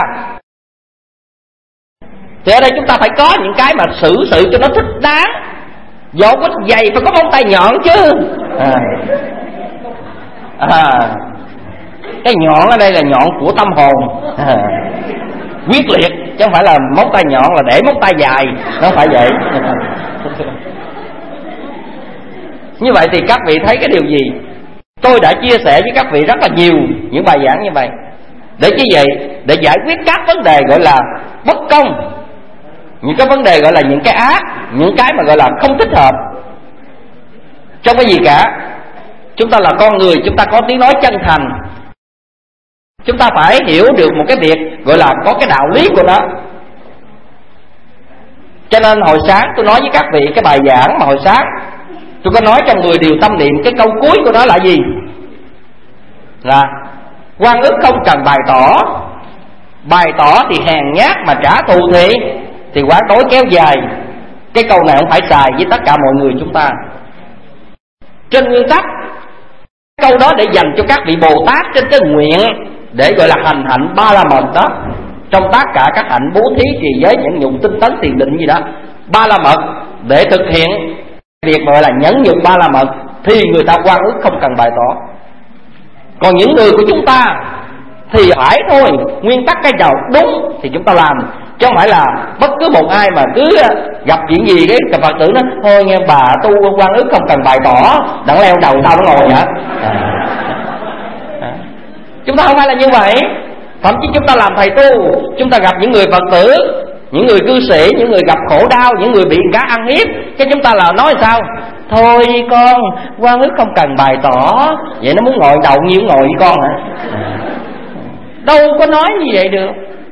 thì ở đây chúng ta phải có những cái mà xử sự cho nó thích đáng. Dẫu có giày phải có móng tay nhọn chứ. Cái nhọn ở đây là nhọn của tâm hồn. quyết liệt, chứ không phải là móng tay nhọn là để móng tay dài, nó không phải vậy. Như vậy thì các vị thấy cái điều gì? Tôi đã chia sẻ với các vị rất là nhiều những bài giảng như vậy. Để chi vậy? Để giải quyết các vấn đề gọi là bất công, những cái vấn đề gọi là những cái ác, những cái mà gọi là không thích hợp trong cái gì cả. Chúng ta là con người, chúng ta có tiếng nói chân thành, chúng ta phải hiểu được một cái việc gọi là có cái đạo lý của nó. Cho nên hồi sáng tôi nói với các vị cái bài giảng mà hồi sáng tôi có nói trong 10 điều tâm niệm, cái câu cuối của nó là gì? Là oan ức không cần bày tỏ, bày tỏ thì hèn nhát, mà trả thù thì quả tối kéo dài. Cái câu này không phải xài với tất cả mọi người chúng ta. Trên nguyên tắc, câu đó để dành cho các vị Bồ Tát trên cái nguyện để gọi là hành hạnh ba la mật đó. Trong tất cả các hạnh bố thí, trì giới, nhẫn nhục, tinh tấn, thiền định gì đó, ba la mật để thực hiện việc gọi là nhẫn nhục ba la mật thì người ta oan ức không cần bày tỏ. Còn những người của chúng ta thì phải thôi, nguyên tắc cái nào đúng thì chúng ta làm, chứ không phải là bất cứ một ai mà cứ gặp chuyện gì cái Phật tử nói thôi nghe bà tu oan ức không cần bày tỏ, đặng leo đầu tao nó ngồi hả? Chúng ta không phải là như vậy. Thậm chí chúng ta làm thầy tu, chúng ta gặp những người Phật tử, những người cư sĩ, những người gặp khổ đau, những người bị cá ăn hiếp, cái chúng ta là nói sao? Thôi con, oan ức không cần bày tỏ. Vậy nó muốn ngồi đầu như ngồi với con hả? Đâu có nói như vậy được.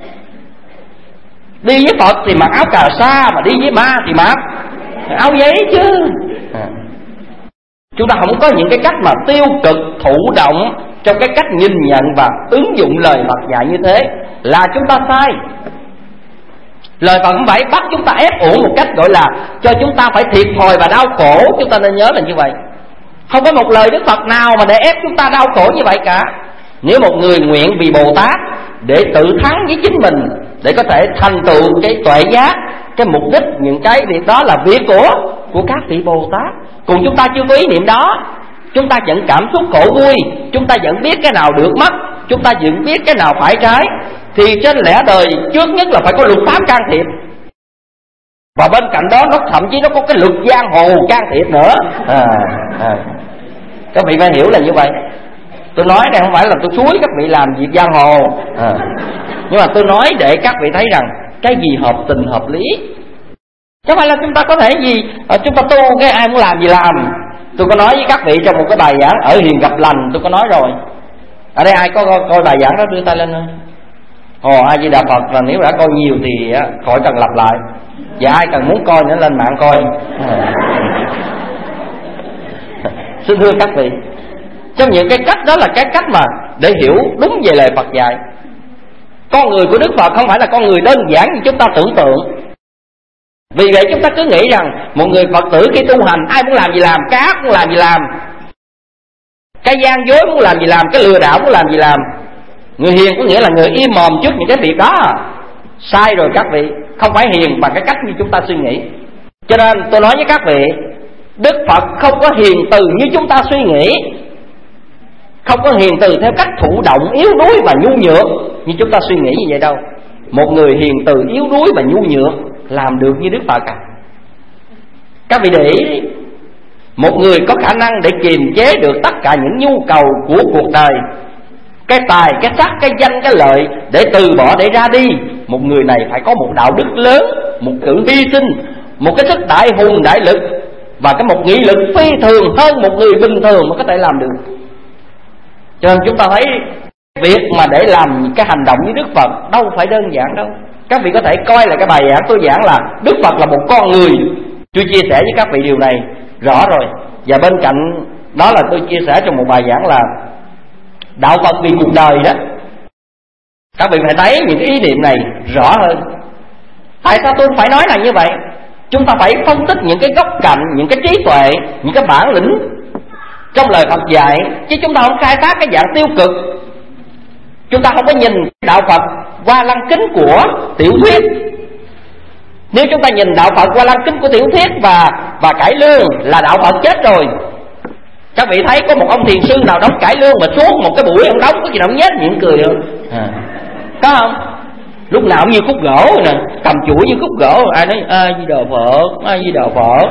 Đi với Phật thì mặc áo cà sa, mà đi với ma thì mặc áo giấy chứ. Chúng ta không có những cái cách mà tiêu cực, thụ động trong cái cách nhìn nhận và ứng dụng lời Phật dạy như thế là chúng ta sai. Lời Phật không phải bắt chúng ta ép uổng một cách gọi là cho chúng ta phải thiệt thòi và đau khổ. Chúng ta nên nhớ là như vậy. Không có một lời Đức Phật nào mà để ép chúng ta đau khổ như vậy cả. Nếu một người nguyện vì Bồ Tát để tự thắng với chính mình, để có thể thành tựu cái tuệ giác, cái mục đích, những cái việc đó là việc của các vị Bồ Tát. Còn chúng ta chưa có ý niệm đó, chúng ta vẫn cảm xúc khổ vui, chúng ta vẫn biết cái nào được mất, chúng ta vẫn biết cái nào phải trái, thì trên lẽ đời trước nhất là phải có luật pháp can thiệp. Và bên cạnh đó nó thậm chí nó có cái luật giang hồ can thiệp nữa. Các vị phải hiểu là như vậy. Tôi nói đây không phải là tôi xúi các vị làm việc giang hồ, nhưng mà tôi nói để các vị thấy rằng cái gì hợp tình hợp lý. Chứ không phải là chúng ta có thể gì chúng ta tu cái ai muốn làm gì làm. Tôi có nói với các vị trong một cái bài giảng ở Hiền Gặp Lành, tôi có nói rồi. Ở đây ai có coi bài giảng đó đưa tay lên. A Di Đà Phật. Là nếu đã coi nhiều thì khỏi cần lặp lại. Và ai cần muốn coi nữa lên mạng coi. Xin thưa các vị, trong những cái cách đó là cái cách mà để hiểu đúng về lời Phật dạy. Con người của Đức Phật không phải là con người đơn giản như chúng ta tưởng tượng. Vì vậy chúng ta cứ nghĩ rằng một người Phật tử khi tu hành ai muốn làm gì làm, cái ác muốn làm gì làm, cái gian dối muốn làm gì làm, cái lừa đảo muốn làm gì làm. Người hiền có nghĩa là người im mồm trước những cái việc đó. Sai rồi các vị, không phải hiền bằng cái cách như chúng ta suy nghĩ. Cho nên tôi nói với các vị, Đức Phật không có hiền từ như chúng ta suy nghĩ, không có hiền từ theo cách thụ động, yếu đuối và nhu nhược như chúng ta suy nghĩ như vậy đâu. Một người hiền từ, yếu đuối và nhu nhược làm được như Đức Phật à? Các vị để ý đi. Một người có khả năng để kiềm chế được tất cả những nhu cầu của cuộc đời, cái tài, cái sắc, cái danh, cái lợi, để từ bỏ, để ra đi. Một người này phải có một đạo đức lớn, một sự hy sinh, một cái sức đại hùng đại lực, và cái một nghị lực phi thường hơn một người bình thường mới có thể làm được. Cho nên chúng ta thấy việc mà để làm cái hành động với Đức Phật đâu phải đơn giản đâu. Các vị có thể coi lại cái bài giảng tôi giảng là Đức Phật là một con người. Tôi chia sẻ với các vị điều này rõ rồi. Và bên cạnh đó là tôi chia sẻ trong một bài giảng là đạo Phật vì cuộc đời đó. Các vị phải thấy những cái ý niệm này rõ hơn. Tại sao tôi phải nói là như vậy? Chúng ta phải phân tích những cái góc cạnh, những cái trí tuệ, những cái bản lĩnh trong lời Phật dạy, chứ chúng ta không khai thác cái dạng tiêu cực. Chúng ta không có nhìn đạo Phật qua lăng kính của tiểu thuyết. Nếu chúng ta nhìn đạo Phật qua lăng kính của tiểu thuyết và cải lương là đạo Phật chết rồi. Các vị thấy có một ông thiền sư nào đóng cải lương mà suốt một cái buổi ông đóng có gì đâu nhếch miệng cười không? Có không? lúc nào cũng như khúc gỗ nè, cầm chuỗi như khúc gỗ. Ai nói A Di Đà Phật, A Di Đà Phật.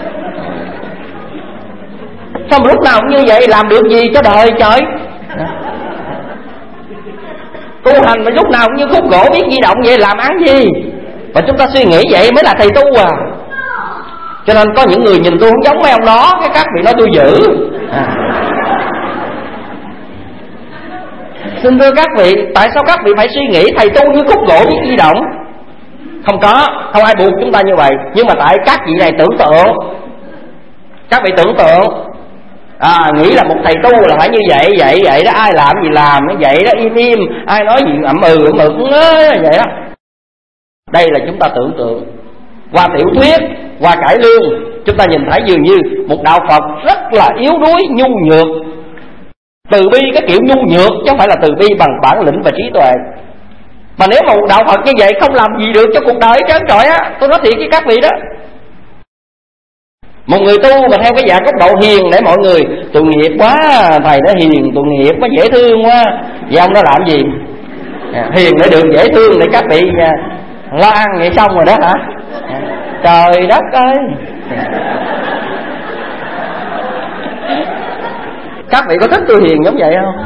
Sao mà lúc nào cũng như vậy, làm được gì cho đời trời. Tu hành mà lúc nào cũng như khúc gỗ biết di động vậy làm ăn gì. Và chúng ta suy nghĩ vậy mới là thầy tu à. Cho nên có những người nhìn tôi không giống mấy ông đó, cái các vị nói tôi dữ. Xin thưa các vị, tại sao các vị phải suy nghĩ thầy tu như khúc gỗ biết di động? Không có, không ai buộc chúng ta như vậy. Nhưng mà tại các vị này tưởng tượng. Các vị tưởng tượng nghĩ là một thầy tu là phải như vậy, vậy đó, ai làm gì làm, vậy đó, im, ai nói gì ậm ừ vậy đó. Đây là chúng ta tưởng tượng. Qua tiểu thuyết, qua cải lương, chúng ta nhìn thấy dường như một đạo Phật rất là yếu đuối, nhu nhược. Từ bi cái kiểu nhu nhược, chứ không phải là từ bi bằng bản lĩnh và trí tuệ. Mà nếu mà một đạo Phật như vậy không làm gì được cho cuộc đời trơn trọi á, tôi nói thiệt với các vị đó. Một người tu mà theo cái dạng góc độ hiền để mọi người tội nghiệp quá, thầy nó hiền, tội nghiệp quá, dễ thương quá. Vậy ông nó làm gì? Hiền để được dễ thương để các vị lo ăn vậy xong rồi đó hả? Trời đất ơi. Các vị có thích tôi hiền giống vậy không?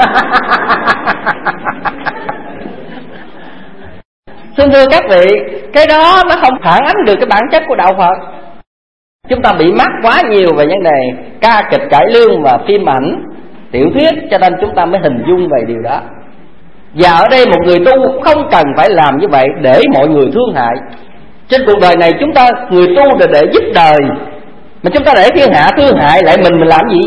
Xin thưa các vị, cái đó nó không phản ánh được cái bản chất của đạo Phật. Chúng ta bị mắc quá nhiều về vấn đề ca kịch cải lương và phim ảnh, tiểu thuyết, cho nên chúng ta mới hình dung về điều đó. Và ở đây một người tu không cần phải làm như vậy để mọi người thương hại. Trên cuộc đời này chúng ta người tu là để giúp đời, mà chúng ta để thiên hạ thương hại lại mình làm gì?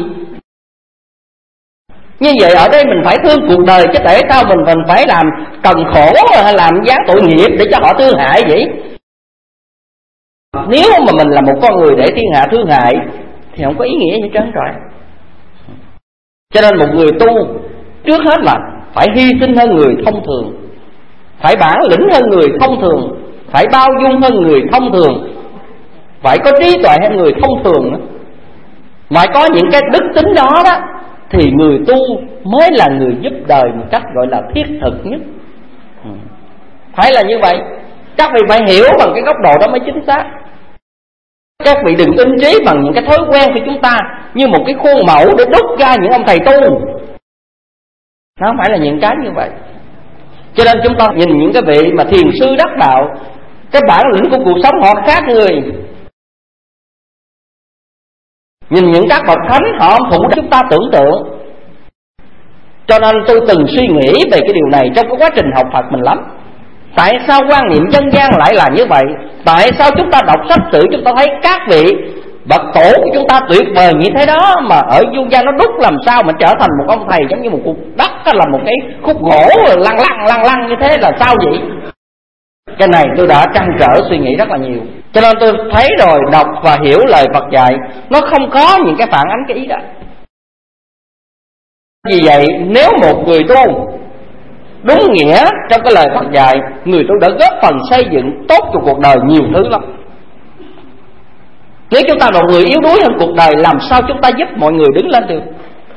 Như vậy ở đây mình phải thương cuộc đời, chứ tại sao mình phải làm cần khổ hay làm dáng tội nghiệp để cho họ thương hại vậy? Nếu mà mình là một con người để thiên hạ thương hại thì không có ý nghĩa gì trơn trọi. Cho nên một người tu trước hết là phải hy sinh hơn người thông thường, phải bản lĩnh hơn người thông thường, phải bao dung hơn người thông thường, phải có trí tuệ hơn người thông thường nữa. Phải có những cái đức tính đó đó thì người tu mới là người giúp đời một cách gọi là thiết thực nhất. Phải là như vậy. Các vị phải hiểu bằng cái góc độ đó mới chính xác. Các vị đừng in trí bằng những cái thói quen của chúng ta như một cái khuôn mẫu để đúc ra những ông thầy tu. Nó không phải là những cái như vậy. Cho nên chúng ta nhìn những cái vị mà thiền sư đắc đạo, cái bản lĩnh của cuộc sống họ khác người. Nhìn những các bậc thánh họ phụ để chúng ta tưởng tượng. Cho nên tôi từng suy nghĩ về cái điều này trong cái quá trình học Phật mình lắm. Tại sao quan niệm dân gian lại là như vậy? Tại sao chúng ta đọc sách sử chúng ta thấy các vị bậc tổ của chúng ta tuyệt vời như thế đó, mà ở dân gian nó đúc làm sao mà trở thành một ông thầy giống như một cục đất, là một cái khúc gỗ lăng lăng như thế là sao vậy? Cái này tôi đã trăn trở suy nghĩ rất là nhiều. Cho nên tôi thấy rồi đọc và hiểu lời Phật dạy, nó không có những cái phản ánh cái ý đó. Vì vậy nếu một người tu đúng nghĩa trong cái lời Phật dạy, người tu đã góp phần xây dựng tốt cho cuộc đời nhiều thứ lắm. Nếu chúng ta là một người yếu đuối hơn cuộc đời, làm sao chúng ta giúp mọi người đứng lên được?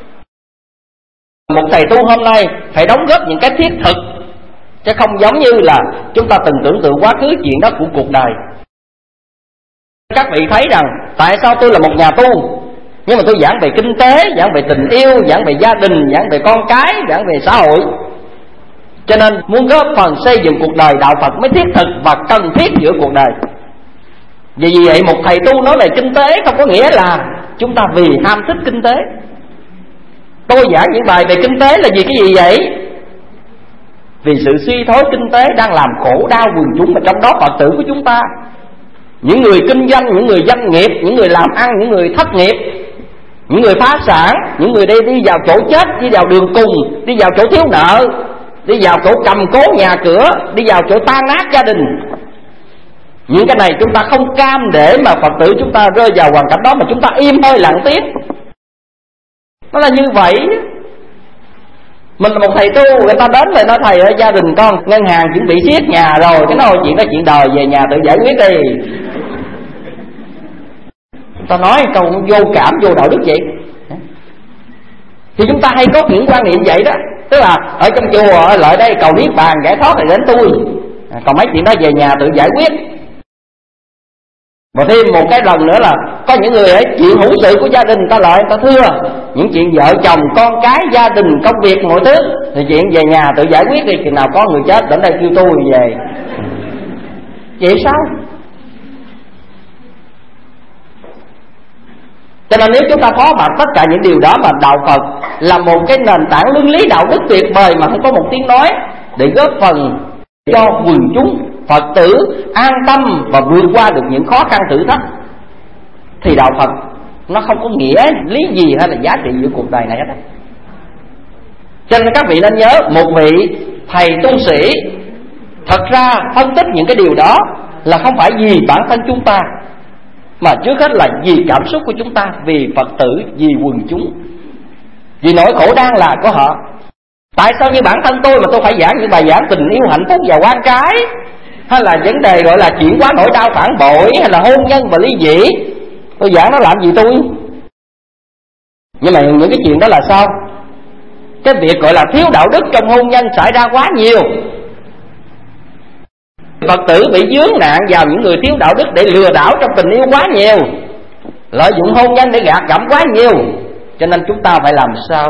Một thầy tu hôm nay phải đóng góp những cái thiết thực, chứ không giống như là chúng ta từng tưởng tượng quá khứ chuyện đó của cuộc đời. Các vị thấy rằng tại sao tôi là một nhà tu, nhưng mà tôi giảng về kinh tế, giảng về tình yêu, giảng về gia đình, giảng về con cái, giảng về xã hội. Cho nên muốn góp phần xây dựng cuộc đời đạo Phật mới thiết thực và cần thiết giữa cuộc đời. Vì vậy một thầy tu nói về kinh tế không có nghĩa là chúng ta vì ham thích kinh tế. Tôi giảng những bài về kinh tế là vì cái gì vậy? Vì sự suy thoái kinh tế đang làm khổ đau quần chúng, mà trong đó Phật tử của chúng ta, những người kinh doanh, những người doanh nghiệp, những người làm ăn, những người thất nghiệp, những người phá sản, những người đi vào chỗ chết, đi vào đường cùng, đi vào chỗ thiếu nợ, đi vào chỗ cầm cố nhà cửa, đi vào chỗ tan nát gia đình. Những cái này chúng ta không cam để mà Phật tử chúng ta rơi vào hoàn cảnh đó, mà chúng ta im hơi lặng tiếng. Nó là như vậy. Mình là một thầy tu, người ta đến rồi nói thầy ơi, gia đình con ngân hàng chuẩn bị siết nhà rồi, cái nói chuyện đó chuyện đời, về nhà tự giải quyết đi. Chúng ta nói câu vô cảm, vô đạo đức vậy. Thì chúng ta hay có những quan niệm vậy đó. Tức là ở trong chùa lại đây cầu niết bàn giải thoát thì đến tôi. Còn mấy chuyện đó về nhà tự giải quyết. Và thêm một cái lần nữa là có những người ấy, chuyện hữu sự của gia đình ta lợi ta thưa, những chuyện vợ chồng con cái gia đình công việc mọi thứ thì chuyện về nhà tự giải quyết đi, khi nào có người chết đến đây kêu tôi về. Vậy sao? Cho nên nếu chúng ta phó mặc tất cả những điều đó mà đạo Phật là một cái nền tảng luân lý đạo đức tuyệt vời mà không có một tiếng nói để góp phần cho quần chúng Phật tử an tâm và vượt qua được những khó khăn thử thách, thì đạo Phật nó không có nghĩa lý gì hay là giá trị giữa cuộc đời này hết. Cho nên các vị nên nhớ, một vị thầy tu sĩ thật ra phân tích những cái điều đó là không phải vì bản thân chúng ta, mà trước hết là vì cảm xúc của chúng ta, vì Phật tử, vì quần chúng, vì nỗi khổ đang là của họ. Tại sao như bản thân tôi mà tôi phải giảng những bài giảng tình yêu hạnh phúc và quan trái, hay là vấn đề gọi là chuyển hóa nỗi đau phản bội, hay là hôn nhân và ly dị? Tôi giảng nó làm gì tôi? Nhưng mà những cái chuyện đó là sao? Cái việc gọi là thiếu đạo đức trong hôn nhân xảy ra quá nhiều. Phật tử bị vướng nạn vào những người thiếu đạo đức để lừa đảo trong tình yêu quá nhiều, lợi dụng hôn nhân để gạt gẫm quá nhiều. Cho nên chúng ta phải làm sao?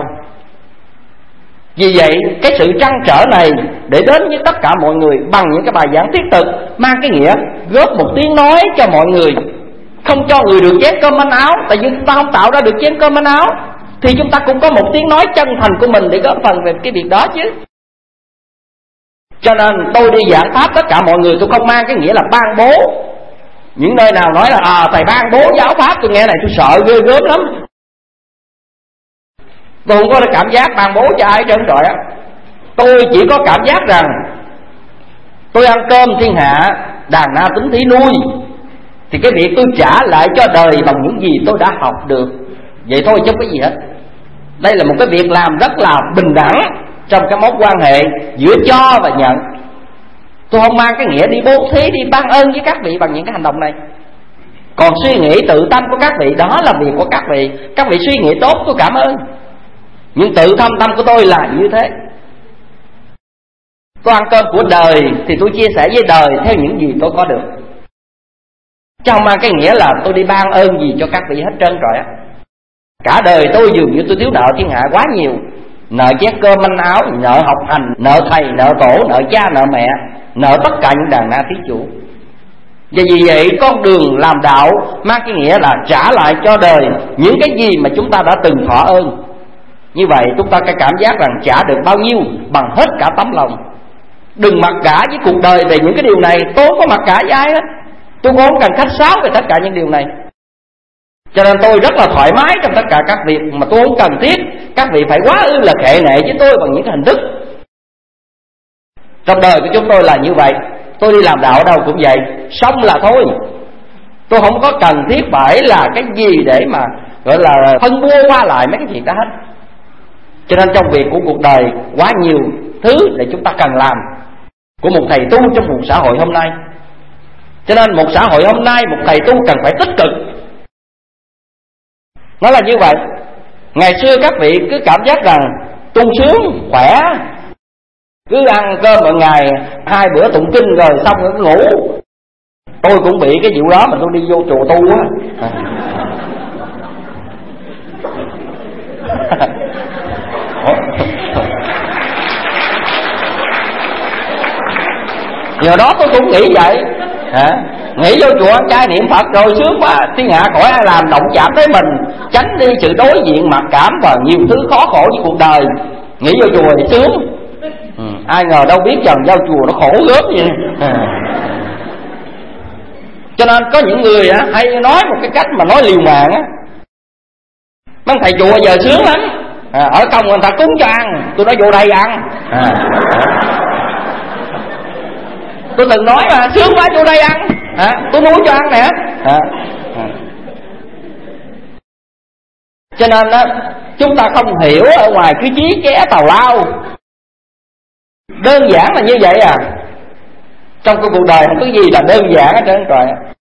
Vì vậy cái sự trăn trở này để đến với tất cả mọi người bằng những cái bài giảng thiết thực, mang cái nghĩa góp một tiếng nói cho mọi người, không cho người được chén cơm manh áo. Tại vì chúng ta không tạo ra được chén cơm manh áo thì chúng ta cũng có một tiếng nói chân thành của mình để góp phần về cái việc đó chứ. Cho nên tôi đi giảng pháp tất cả mọi người, tôi không mang cái nghĩa là ban bố. Những nơi nào nói là thầy ban bố giáo pháp, tôi nghe này tôi sợ ghê gớm lắm. Tôi không có cảm giác ban bố cho ai trơn trọi á. Tôi chỉ có cảm giác rằng tôi ăn cơm thiên hạ, đàn na tính thí nuôi, thì cái việc tôi trả lại cho đời bằng những gì tôi đã học được, vậy thôi chứ không có gì hết. Đây là một cái việc làm rất là bình đẳng trong cái mối quan hệ giữa cho và nhận. Tôi không mang cái nghĩa đi bố thí, đi ban ơn với các vị bằng những cái hành động này. Còn suy nghĩ tự tâm của các vị, đó là việc của các vị. Các vị suy nghĩ tốt tôi cảm ơn, nhưng tự thâm tâm của tôi là như thế. Tôi ăn cơm của đời thì tôi chia sẻ với đời theo những gì tôi có được, chứ không mang cái nghĩa là tôi đi ban ơn gì cho các vị hết trơn rồi á. Cả đời tôi dường như tôi thiếu nợ thiên hạ quá nhiều. Nợ chén cơm manh áo, nợ học hành, nợ thầy, nợ tổ, nợ cha, nợ mẹ, nợ tất cả những đàn na thí chủ. Và vì vậy con đường làm đạo mang cái nghĩa là trả lại cho đời những cái gì mà chúng ta đã từng thọ ơn. Như vậy chúng ta có cảm giác rằng trả được bao nhiêu bằng hết cả tấm lòng. Đừng mặc cả với cuộc đời về những cái điều này. Tôi không có mặc cả với ai hết, tôi cũng không cần khách sáo về tất cả những điều này. Cho nên tôi rất là thoải mái trong tất cả các việc, mà tôi không cần thiết các vị phải quá ư là khệ nệ với tôi bằng những cái hình thức. Trong đời của chúng tôi là như vậy. Tôi đi làm đạo đâu cũng vậy, xong là thôi. Tôi không có cần thiết phải là cái gì để mà gọi là phân bua qua lại mấy cái chuyện đó hết. Cho nên trong việc của cuộc đời quá nhiều thứ để chúng ta cần làm của một thầy tu trong một xã hội hôm nay. Cho nên một xã hội hôm nay, một thầy tu cần phải tích cực. Nó là như vậy. Ngày xưa các vị cứ cảm giác rằng tu sướng, khỏe, cứ ăn cơm mỗi ngày 2 bữa tụng kinh rồi xong rồi cứ ngủ. Tôi cũng bị cái vụ đó mà tôi đi vô chùa tu á. Giờ đó tôi cũng nghĩ vậy. Nghĩ vô chùa ăn chay niệm Phật rồi sướng quá, thiên hạ khỏi ai làm động chạm tới mình, tránh đi sự đối diện mặc cảm và nhiều thứ khó khổ với cuộc đời. Nghĩ vô chùa thì sướng. Ai ngờ đâu biết dần vào chùa nó khổ gớm vậy. Cho nên có những người hay nói một cái cách mà nói liều mạng á. Mấy thầy chùa giờ sướng lắm, ở công người ta cúng cho ăn, tôi nói vô đây ăn. Tôi từng nói mà, sướng quá vô đây ăn, tôi nuôi cho ăn nè. Cho nên đó, chúng ta không hiểu ở ngoài cứ chí ché tào lao. Đơn giản là như vậy à. Trong cái cuộc đời không có gì là đơn giản hết trơn rồi.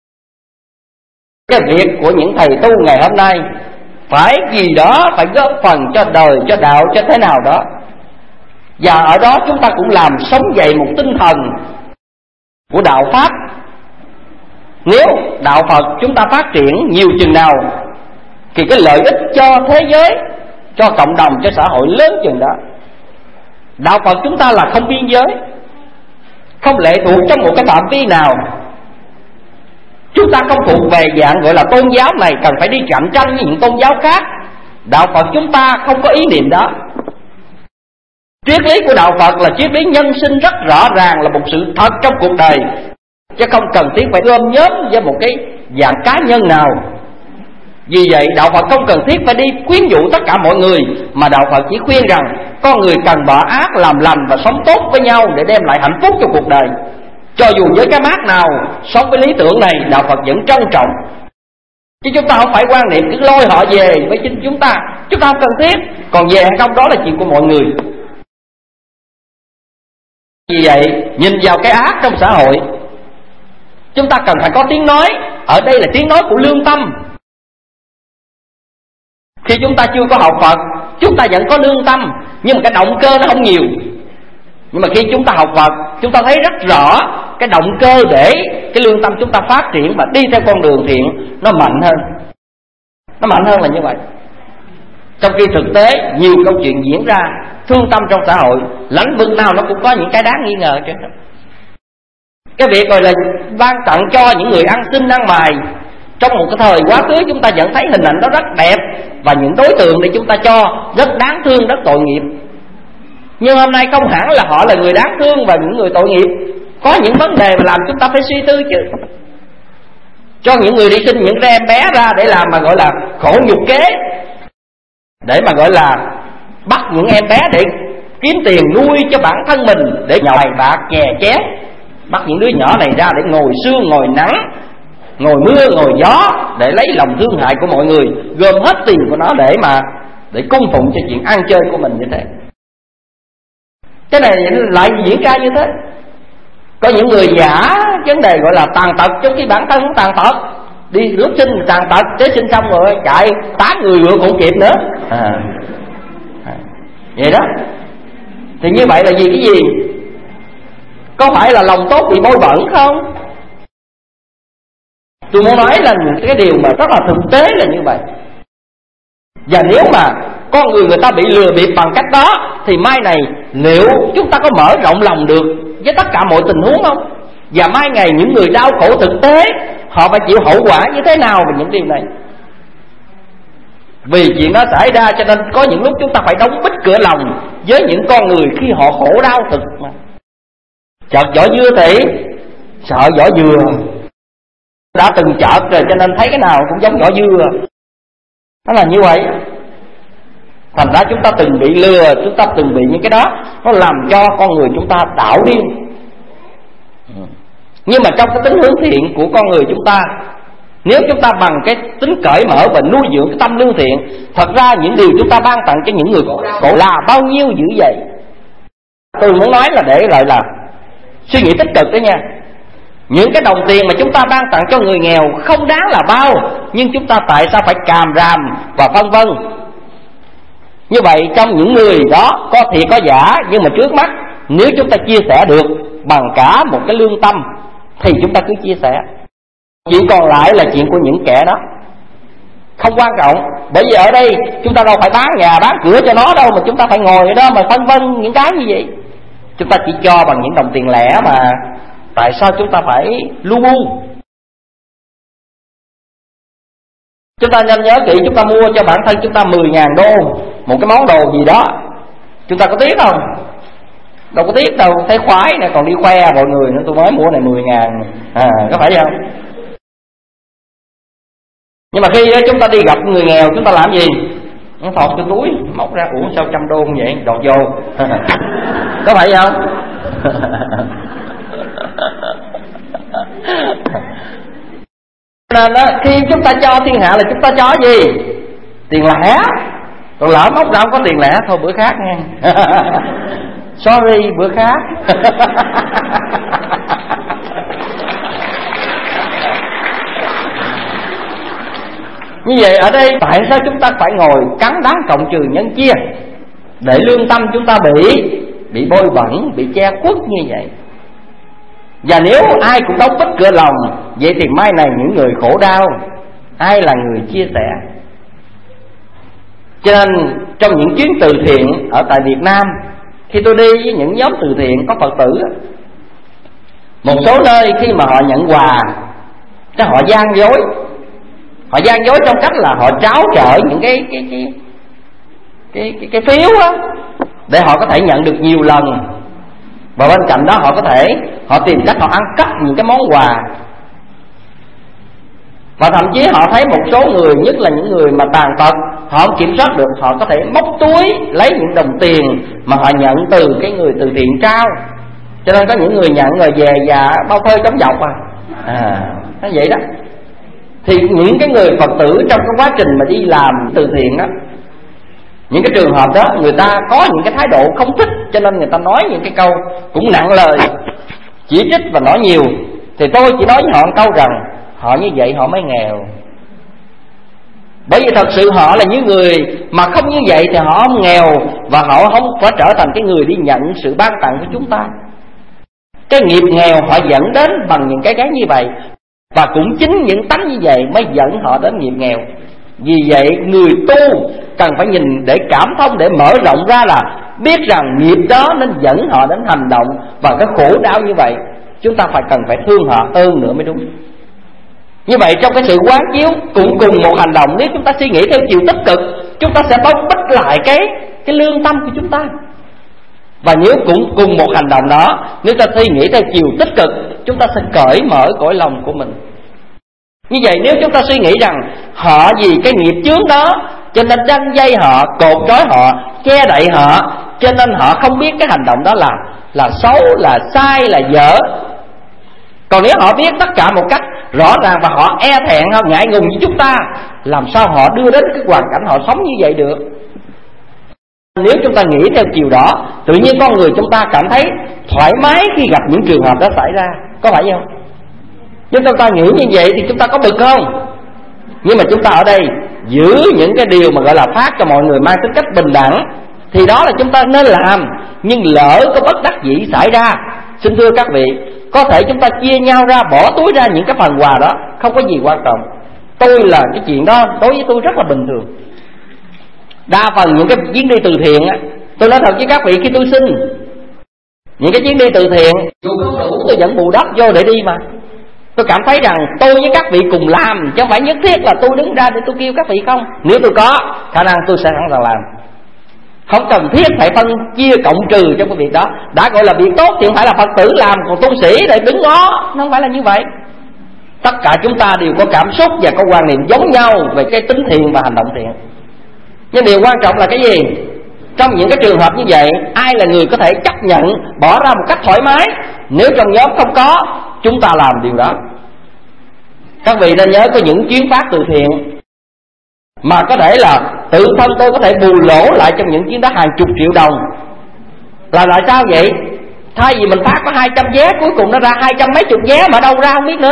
Cái việc của những thầy tu ngày hôm nay phải gì đó, phải góp phần cho đời, cho đạo, cho thế nào đó. Và ở đó chúng ta cũng làm sống dậy một tinh thần của đạo Pháp. Nếu đạo Phật chúng ta phát triển nhiều chừng nào thì cái lợi ích cho thế giới, cho cộng đồng, cho xã hội lớn chừng đó. Đạo Phật chúng ta là không biên giới, không lệ thuộc trong một cái phạm vi nào. Chúng ta không thuộc về dạng gọi là tôn giáo này cần phải đi cạnh tranh với những tôn giáo khác. Đạo Phật chúng ta không có ý niệm đó. Triết lý của đạo Phật là triết lý nhân sinh rất rõ ràng, là một sự thật trong cuộc đời, chứ không cần thiết phải gom nhóm với một cái dạng cá nhân nào. Vì vậy đạo Phật không cần thiết phải đi khuyến dụ tất cả mọi người, mà đạo Phật chỉ khuyên rằng con người cần bỏ ác làm lành và sống tốt với nhau để đem lại hạnh phúc cho cuộc đời. Cho dù với cái mác nào sống với lý tưởng này, đạo Phật vẫn trân trọng. Chứ chúng ta không phải quan niệm cứ lôi họ về với chính chúng ta không cần thiết. Còn về hay không đó là chuyện của mọi người. Vì vậy nhìn vào cái ác trong xã hội, chúng ta cần phải có tiếng nói. Ở đây là tiếng nói của lương tâm. Khi chúng ta chưa có học Phật, chúng ta vẫn có lương tâm, nhưng mà cái động cơ nó không nhiều. Nhưng mà khi chúng ta học Phật, chúng ta thấy rất rõ cái động cơ để cái lương tâm chúng ta phát triển và đi theo con đường thiện nó mạnh hơn. Nó mạnh hơn là như vậy. Trong khi thực tế nhiều câu chuyện diễn ra thương tâm trong xã hội, lĩnh vực nào nó cũng có những cái đáng nghi ngờ chứ. Cái việc gọi là ban tặng cho những người ăn xin ăn mài, trong một cái thời quá khứ chúng ta vẫn thấy hình ảnh đó rất đẹp, và những đối tượng để chúng ta cho rất đáng thương, rất tội nghiệp. Nhưng hôm nay không hẳn là họ là người đáng thương và những người tội nghiệp. Có những vấn đề mà làm chúng ta phải suy tư chứ. Cho những người đi sinh những em bé ra để làm mà gọi là khổ nhục kế, để mà gọi là bắt những em bé để kiếm tiền nuôi cho bản thân mình, để nhậu bài bạc chè chén. Bắt những đứa nhỏ này ra để ngồi sương ngồi nắng, ngồi mưa ngồi gió, để lấy lòng thương hại của mọi người, gom hết tiền của nó để cung phụng cho chuyện ăn chơi của mình như thế. Cái này lại diễn ra như thế. Có những người giả vấn đề gọi là tàn tật, trong khi bản thân cũng tàn tật. Đi rước sinh tàn tật, tế sinh xong rồi chạy 8 người ngựa cũng kịp nữa. Vậy đó. Thì như vậy là vì cái gì? Có phải là lòng tốt bị bôi bẩn không? Tôi muốn nói là cái điều mà rất là thực tế là như vậy. Và nếu mà con người ta bị lừa bịp bằng cách đó, thì mai này liệu chúng ta có mở rộng lòng được với tất cả mọi tình huống không? Và mai ngày những người đau khổ thực tế, họ phải chịu hậu quả như thế nào về những điều này? Vì chuyện đó xảy ra cho nên có những lúc chúng ta phải đóng bít cửa lòng với những con người khi họ khổ đau thực mà. Chợt vỏ dưa thì sợ vỏ dừa. Đã từng chợt rồi cho nên thấy cái nào cũng giống vỏ dưa. Nó là như vậy. Thành ra chúng ta từng bị lừa, chúng ta từng bị những cái đó, nó làm cho con người chúng ta đảo điên. Nhưng mà trong cái tính hướng thiện của con người chúng ta, nếu chúng ta bằng cái tính cởi mở và nuôi dưỡng cái tâm lương thiện, thật ra những điều chúng ta ban tặng cho những người khổ là bao nhiêu dữ vậy. Tôi muốn nói là để lại là suy nghĩ tích cực đó nha. Những cái đồng tiền mà chúng ta ban tặng cho người nghèo không đáng là bao, nhưng chúng ta tại sao phải càm ràm và vân vân. Như vậy trong những người đó có thiệt có giả, nhưng mà trước mắt nếu chúng ta chia sẻ được bằng cả một cái lương tâm thì chúng ta cứ chia sẻ. Chuyện còn lại là chuyện của những kẻ đó, không quan trọng. Bởi vì ở đây chúng ta đâu phải bán nhà bán cửa cho nó đâu, mà chúng ta phải ngồi ở đó mà phân vân những cái như vậy. Chúng ta chỉ cho bằng những đồng tiền lẻ mà tại sao chúng ta phải lu bu? Chúng ta nên nhớ kỹ, chúng ta mua cho bản thân chúng ta 10.000 đô một cái món đồ gì đó, chúng ta có tiếc không? Đâu có tiếc đâu, thấy khoái này còn đi khoe mọi người nữa, tôi mới mua này 10.000, có phải không? Nhưng mà khi chúng ta đi gặp người nghèo, chúng ta làm gì? Nó thọt cái túi, móc ra, ủa sao 100 đô như vậy, đọt vô. Có phải không? Nên đó, khi chúng ta cho thiên hạ là chúng ta cho gì? Tiền lẻ. Còn lỡ móc ra không có tiền lẻ, thôi bữa khác nha. Sorry, bữa khác. Như vậy ở đây tại sao chúng ta phải ngồi cắn đắng cộng trừ nhân chia, để lương tâm chúng ta bị bôi bẩn, bị che khuất như vậy? Và nếu ai cũng đóng bít cửa lòng, vậy thì mai này những người khổ đau, ai là người chia sẻ? Cho nên trong những chuyến từ thiện ở tại Việt Nam, khi tôi đi với những nhóm từ thiện có Phật tử, một số nơi khi mà họ nhận quà, họ gian dối. Họ gian dối trong cách là họ tráo trợ những cái phiếu á, để họ có thể nhận được nhiều lần. Và bên cạnh đó họ tìm cách họ ăn cắp những cái món quà. Và thậm chí họ thấy một số người, nhất là những người mà tàn tật, họ không kiểm soát được, họ có thể móc túi lấy những đồng tiền mà họ nhận từ cái người từ thiện trao. Cho nên có những người nhận rồi về và bao phơi chống dọc nó vậy đó. Thì những cái người Phật tử trong cái quá trình mà đi làm từ thiện á, những cái trường hợp đó người ta có những cái thái độ không thích, cho nên người ta nói những cái câu cũng nặng lời, chỉ trích và nói nhiều. Thì tôi chỉ nói với họ một câu rằng họ như vậy họ mới nghèo. Bởi vì thật sự họ là những người mà không như vậy thì họ không nghèo, và họ không phải trở thành cái người đi nhận sự ban tặng của chúng ta. Cái nghiệp nghèo họ dẫn đến bằng những cái như vậy, và cũng chính những tánh như vậy mới dẫn họ đến nghiệp nghèo. Vì vậy người tu cần phải nhìn để cảm thông, để mở rộng ra là biết rằng nghiệp đó nên dẫn họ đến hành động và cái khổ đau như vậy. Chúng ta cần phải thương họ hơn nữa mới đúng. Như vậy trong cái sự quán chiếu cùng một hành động, nếu chúng ta suy nghĩ theo chiều tích cực, chúng ta sẽ bóc bích lại cái lương tâm của chúng ta. Và nếu cũng cùng một hành động đó, nếu ta suy nghĩ theo chiều tích cực, chúng ta sẽ cởi mở cõi lòng của mình. Như vậy nếu chúng ta suy nghĩ rằng họ vì cái nghiệp chướng đó cho nên đăng dây họ, cột trói họ, che đậy họ, cho nên họ không biết cái hành động đó là xấu, là sai, là dở. Còn nếu họ biết tất cả một cách rõ ràng và họ e thẹn, họ ngại ngùng với chúng ta, làm sao họ đưa đến cái hoàn cảnh họ sống như vậy được? Nếu chúng ta nghĩ theo chiều đó, tự nhiên con người chúng ta cảm thấy thoải mái khi gặp những trường hợp đó xảy ra. Có phải không? Nếu chúng ta nghĩ như vậy thì chúng ta có bực không? Nhưng mà chúng ta ở đây giữ những cái điều mà gọi là phát cho mọi người mang tính cách bình đẳng, thì đó là chúng ta nên làm. Nhưng lỡ có bất đắc dĩ xảy ra, xin thưa các vị, có thể chúng ta chia nhau ra, bỏ túi ra những cái phần quà đó, không có gì quan trọng. Tôi là cái chuyện đó đối với tôi rất là bình thường. Đa phần những cái chuyến đi từ thiện á, tôi nói thật với các vị, khi tôi xin những cái chuyến đi từ thiện, dù không đủ tôi vẫn bù đắp vô để đi mà. Tôi cảm thấy rằng tôi với các vị cùng làm, chứ không phải nhất thiết là tôi đứng ra để tôi kêu các vị không. Nếu tôi có khả năng tôi sẽ sẵn sàng làm, không cần thiết phải phân chia cộng trừ trong cái việc đó. Đã gọi là việc tốt thì không phải là Phật tử làm, còn tu sĩ để đứng ngó, nó không phải là như vậy. Tất cả chúng ta đều có cảm xúc và có quan niệm giống nhau về cái tính thiện và hành động thiện. Nhưng điều quan trọng là cái gì? Trong những cái trường hợp như vậy, ai là người có thể chấp nhận bỏ ra một cách thoải mái? Nếu trong nhóm không có, chúng ta làm điều đó. Các vị nên nhớ có những chuyến phát từ thiện mà có thể là tự thân tôi có thể bù lỗ lại trong những chuyến đó hàng chục triệu đồng. Là tại sao vậy? Thay vì mình phát có 200 vé, cuối cùng nó ra 200 mấy chục vé mà đâu ra không biết nữa.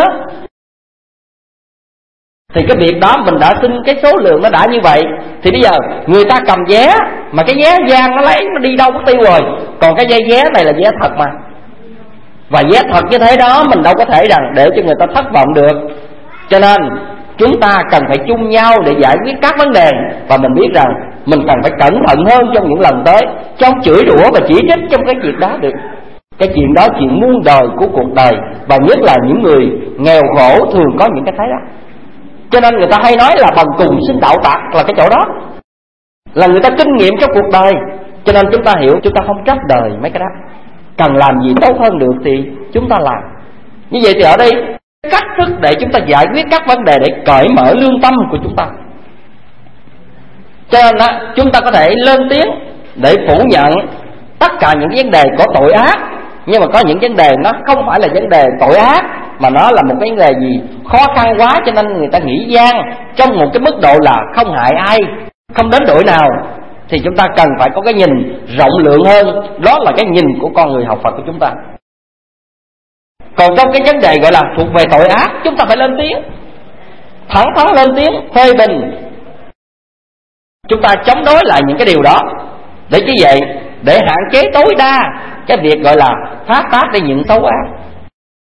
Thì cái việc đó mình đã xin cái số lượng nó đã như vậy, thì bây giờ người ta cầm vé mà cái vé gian nó lấy nó đi đâu mất tiêu rồi. Còn cái dây vé này là vé thật mà. Và vé thật như thế đó mình đâu có thể rằng để cho người ta thất vọng được. Cho nên chúng ta cần phải chung nhau để giải quyết các vấn đề. Và mình biết rằng mình cần phải cẩn thận hơn trong những lần tới, trong chửi rủa và chỉ trích trong cái chuyện đó được. Cái chuyện đó chuyện muôn đời của cuộc đời, và nhất là những người nghèo khổ thường có những cái thế đó. Cho nên người ta hay nói là bằng cùng sinh đạo tặc, là cái chỗ đó, là người ta kinh nghiệm trong cuộc đời. Cho nên chúng ta hiểu, chúng ta không trách đời mấy cái đó. Cần làm gì tốt hơn được thì chúng ta làm. Như vậy thì ở đây cách thức để chúng ta giải quyết các vấn đề để cởi mở lương tâm của chúng ta. Cho nên đó, chúng ta có thể lên tiếng để phủ nhận tất cả những vấn đề có tội ác. Nhưng mà có những vấn đề nó không phải là vấn đề tội ác, mà nó là một cái vấn đề gì khó khăn quá, cho nên người ta nghĩ gian trong một cái mức độ là không hại ai, không đến đổi nào. Thì chúng ta cần phải có cái nhìn rộng lượng hơn. Đó là cái nhìn của con người học Phật của chúng ta. Còn trong cái vấn đề gọi là thuộc về tội ác, chúng ta phải lên tiếng, thẳng thắn lên tiếng phê bình. Chúng ta chống đối lại những cái điều đó. Để như vậy, để hạn chế tối đa cái việc gọi là phát tác để những xấu ác.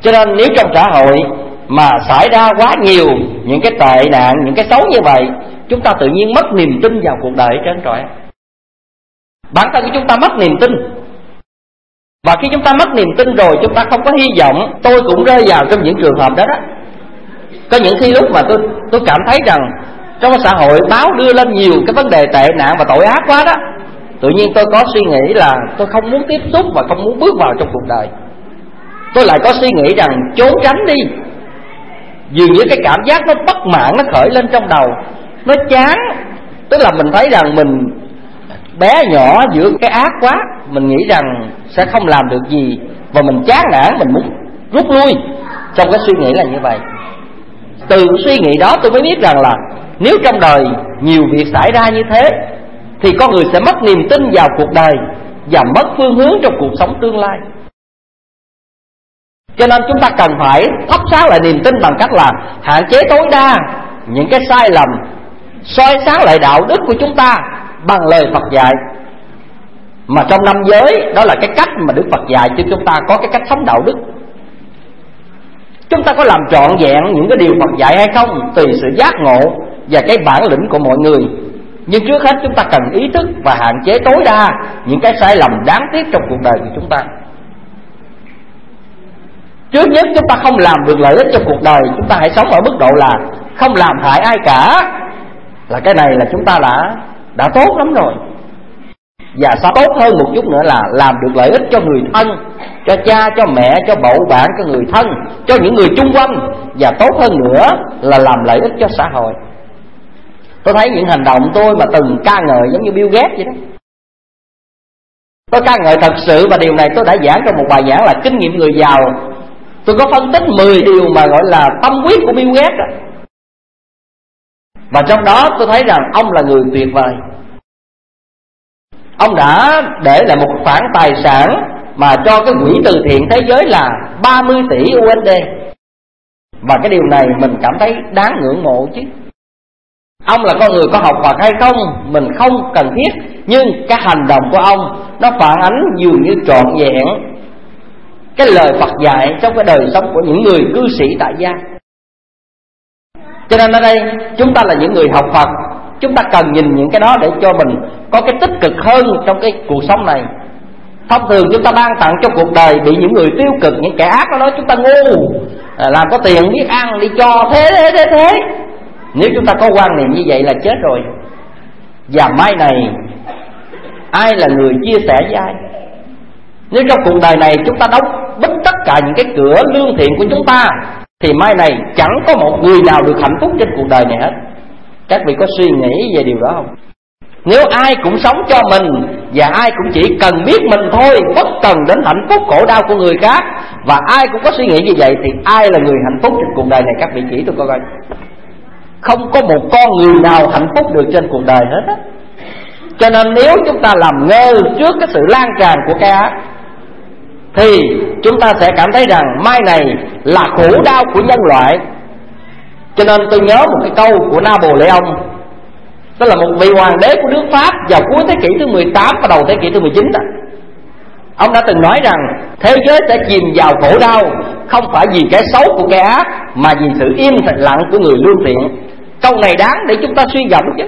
Cho nên nếu trong xã hội mà xảy ra quá nhiều những cái tệ nạn, những cái xấu như vậy, chúng ta tự nhiên mất niềm tin vào cuộc đời trơn trọi. Bản thân của chúng ta mất niềm tin. Và khi chúng ta mất niềm tin rồi, chúng ta không có hy vọng. Tôi cũng rơi vào trong những trường hợp đó đó. Có những khi lúc mà tôi cảm thấy rằng trong xã hội báo đưa lên nhiều cái vấn đề tệ nạn và tội ác quá đó, tự nhiên tôi có suy nghĩ là tôi không muốn tiếp xúc và không muốn bước vào trong cuộc đời. Tôi lại có suy nghĩ rằng trốn tránh đi. Dường như cái cảm giác nó bất mãn nó khởi lên trong đầu, nó chán. Tức là mình thấy rằng mình bé nhỏ giữa cái ác quá, mình nghĩ rằng sẽ không làm được gì, và mình chán nản, mình muốn rút lui. Trong cái suy nghĩ là như vậy. Từ suy nghĩ đó tôi mới biết rằng là nếu trong đời nhiều việc xảy ra như thế thì con người sẽ mất niềm tin vào cuộc đời và mất phương hướng trong cuộc sống tương lai. Cho nên chúng ta cần phải thắp sáng lại niềm tin bằng cách là hạn chế tối đa những cái sai lầm, soi sáng lại đạo đức của chúng ta bằng lời Phật dạy. Mà trong năm giới, đó là cái cách mà Đức Phật dạy cho chúng ta có cái cách sống đạo đức. Chúng ta có làm trọn vẹn những cái điều Phật dạy hay không tùy sự giác ngộ và cái bản lĩnh của mọi người. Nhưng trước hết chúng ta cần ý thức và hạn chế tối đa những cái sai lầm đáng tiếc trong cuộc đời của chúng ta. Trước nhất chúng ta không làm được lợi ích cho cuộc đời, chúng ta hãy sống ở mức độ là không làm hại ai cả. Là cái này là chúng ta đã tốt lắm rồi. Và sẽ tốt hơn một chút nữa là làm được lợi ích cho người thân, cho cha, cho mẹ, cho bầu bạn, cho người thân, cho những người chung quanh. Và tốt hơn nữa là làm lợi ích cho xã hội. Tôi thấy những hành động tôi mà từng ca ngợi giống như Bill Gates vậy đó. Tôi ca ngợi thật sự, và điều này tôi đã giảng trong một bài giảng là kinh nghiệm người giàu. Tôi có phân tích 10 điều mà gọi là tâm huyết của Bill Gates đó. Và trong đó tôi thấy rằng ông là người tuyệt vời. Ông đã để lại một khoản tài sản mà cho cái quỹ từ thiện thế giới là 30 tỷ USD. Và cái điều này mình cảm thấy đáng ngưỡng mộ chứ. Ông là con người có học Phật hay không mình không cần thiết, nhưng cái hành động của ông nó phản ánh dường như trọn vẹn cái lời Phật dạy trong cái đời sống của những người cư sĩ tại gia. Cho nên ở đây chúng ta là những người học Phật, chúng ta cần nhìn những cái đó để cho mình có cái tích cực hơn trong cái cuộc sống này. Thông thường chúng ta ban tặng cho cuộc đời bị những người tiêu cực, những kẻ ác nó nói chúng ta ngu, làm có tiền biết ăn đi cho thế. Nếu chúng ta có quan niệm như vậy là chết rồi. Và mai này ai là người chia sẻ với ai? Nếu trong cuộc đời này chúng ta đóng bít tất cả những cái cửa lương thiện của chúng ta thì mai này chẳng có một người nào được hạnh phúc trên cuộc đời này hết. Các vị có suy nghĩ về điều đó không? Nếu ai cũng sống cho mình và ai cũng chỉ cần biết mình thôi, bất cần đến hạnh phúc khổ đau của người khác, và ai cũng có suy nghĩ như vậy thì ai là người hạnh phúc trên cuộc đời này? Các vị chỉ tôi coi. Không có một con người nào hạnh phúc được trên cuộc đời hết á. Cho nên nếu chúng ta làm ngơ trước cái sự lan tràn của cái ác thì chúng ta sẽ cảm thấy rằng mai này là khổ đau của nhân loại. Cho nên tôi nhớ một cái câu của Napoleon, đó là một vị hoàng đế của nước Pháp vào cuối thế kỷ thứ 18 và đầu thế kỷ thứ 19 đó. Ông đã từng nói rằng thế giới sẽ chìm vào khổ đau không phải vì cái xấu của cái ác, mà vì sự im lặng của người lương thiện. Câu này đáng để chúng ta suy gẫm chứ.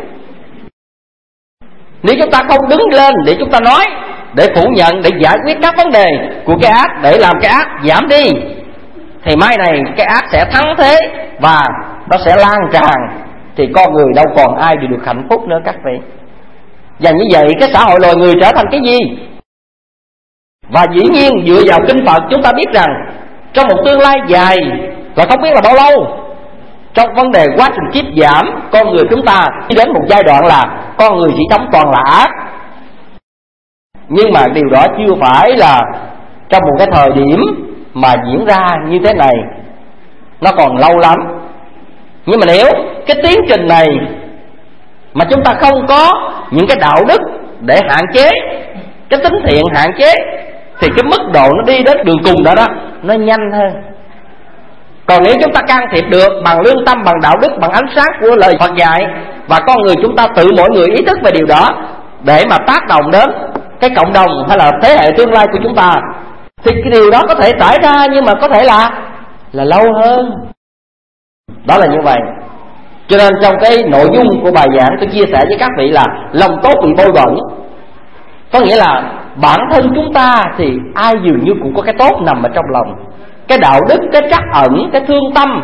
Nếu chúng ta không đứng lên để chúng ta nói, để phủ nhận, để giải quyết các vấn đề của cái ác, để làm cái ác giảm đi, thì mai này cái ác sẽ thắng thế và nó sẽ lan tràn, thì con người đâu còn ai được hạnh phúc nữa các vị. Và như vậy cái xã hội loài người trở thành cái gì? Và dĩ nhiên dựa vào kinh Phật chúng ta biết rằng trong một tương lai dài là không biết là bao lâu, trong vấn đề quá trình kiếp giảm, con người chúng ta đi đến một giai đoạn là con người chỉ sống toàn là ác. Nhưng mà điều đó chưa phải là trong một cái thời điểm mà diễn ra như thế này, nó còn lâu lắm. Nhưng mà nếu cái tiến trình này mà chúng ta không có những cái đạo đức để hạn chế, cái tính thiện hạn chế, thì cái mức độ nó đi đến đường cùng đó nó nhanh hơn. Còn nếu chúng ta can thiệp được bằng lương tâm, bằng đạo đức, bằng ánh sáng của lời Phật dạy, và con người chúng ta tự mỗi người ý thức về điều đó để mà tác động đến cái cộng đồng hay là thế hệ tương lai của chúng ta, thì cái điều đó có thể xảy ra, nhưng mà có thể là là lâu hơn. Đó là như vậy. Cho nên trong cái nội dung của bài giảng tôi chia sẻ với các vị là lòng tốt bị bôi bẩn. Có nghĩa là bản thân chúng ta thì ai dường như cũng có cái tốt nằm ở trong lòng, cái đạo đức, cái trắc ẩn, cái thương tâm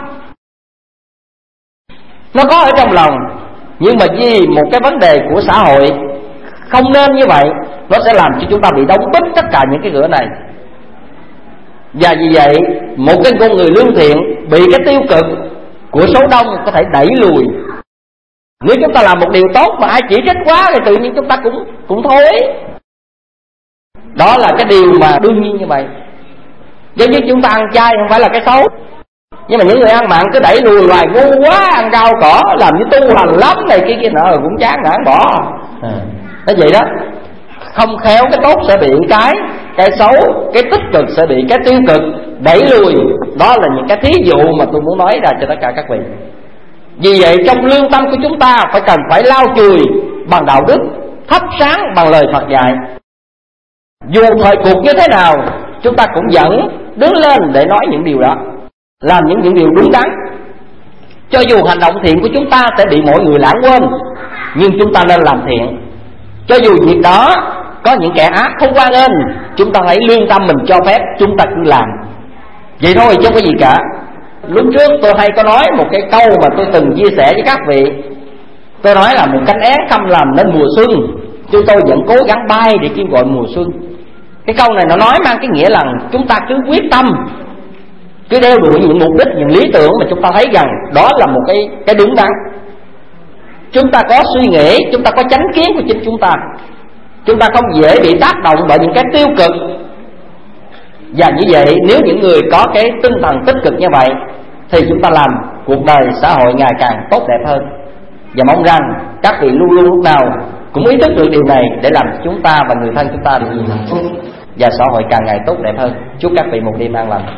nó có ở trong lòng. Nhưng mà vì một cái vấn đề của xã hội không nên như vậy, nó sẽ làm cho chúng ta bị đóng bít tất cả những cái cửa này. Và vì vậy một cái con người lương thiện bị cái tiêu cực của số đông có thể đẩy lùi. Nếu chúng ta làm một điều tốt mà ai chỉ trích quá thì tự nhiên chúng ta cũng thôi. Đó là cái điều mà đương nhiên như vậy. Giống như chúng ta ăn chay không phải là cái xấu, nhưng mà những người ăn mặn cứ đẩy lùi hoài, ngu quá, ăn rau cỏ, làm như tu hành lắm này kia nọ rồi cũng chán nản bỏ. Nó vậy đó. Không khéo cái tốt sẽ bị cái xấu, cái tích cực sẽ bị cái tiêu cực đẩy lùi. Đó là những cái thí dụ mà tôi muốn nói ra cho tất cả các vị. Vì vậy trong lương tâm của chúng ta cần phải lau chùi bằng đạo đức, thắp sáng bằng lời Phật dạy. Dù thời cuộc như thế nào, chúng ta cũng vẫn đứng lên để nói những điều đó, làm những điều đúng đắn. Cho dù hành động thiện của chúng ta sẽ bị mọi người lãng quên, nhưng chúng ta nên làm thiện. Cho dù việc đó có những kẻ ác không quan nghênh, chúng ta thấy lương tâm mình cho phép, chúng ta cứ làm. Vậy thôi chứ không có gì cả. Lúc trước tôi hay có nói một cái câu mà tôi từng chia sẻ với các vị. Tôi nói là một cánh én không làm nên mùa xuân, chúng tôi vẫn cố gắng bay để kêu gọi mùa xuân. Cái câu này nó nói mang cái nghĩa là chúng ta cứ quyết tâm, cứ đeo đuổi những mục đích, những lý tưởng mà chúng ta thấy rằng đó là một cái đúng đắn. Chúng ta có suy nghĩ, chúng ta có chánh kiến của chính chúng ta. Chúng ta không dễ bị tác động bởi những cái tiêu cực. Và như vậy nếu những người có cái tinh thần tích cực như vậy thì chúng ta làm cuộc đời xã hội ngày càng tốt đẹp hơn. Và mong rằng các vị luôn luôn lúc nào cũng ý thức được điều này để làm chúng ta và người thân chúng ta được nhiều hạnh phúc và xã hội càng ngày tốt đẹp hơn. Chúc các vị một đêm an lành.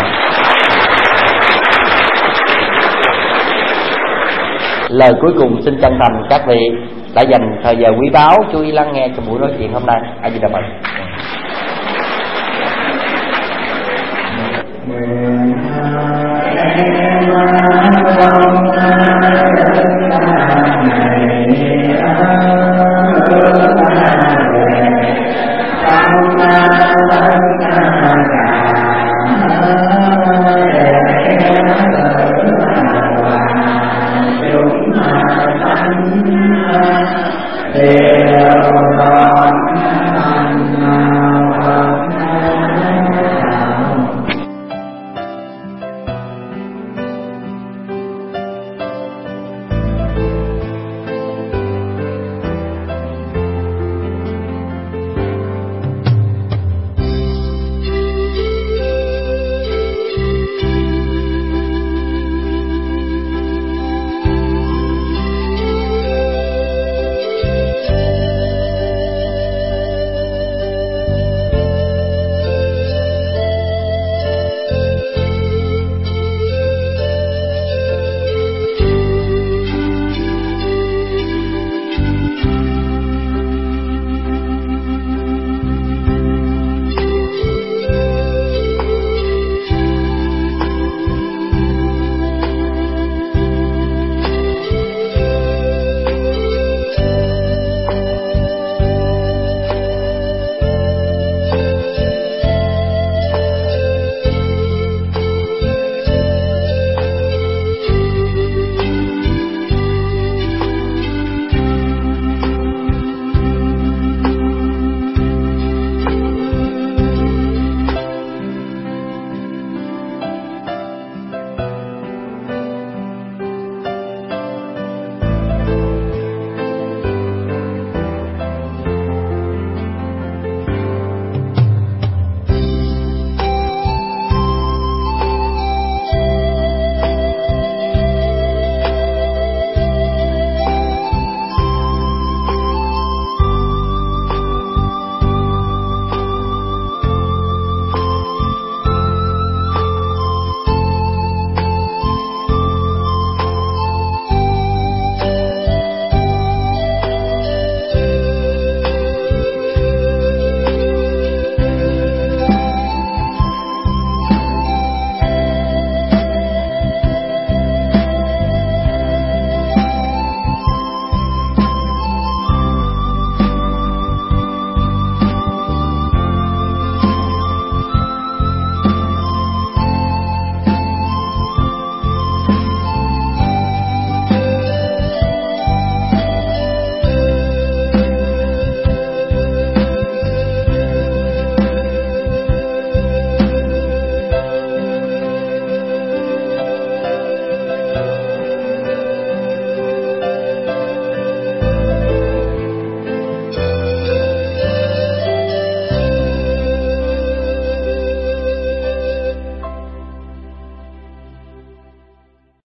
Lời cuối cùng xin chân thành các vị đã dành thời giờ quý báu chú ý lắng nghe trong buổi nói chuyện hôm nay. A Di Đà Phật.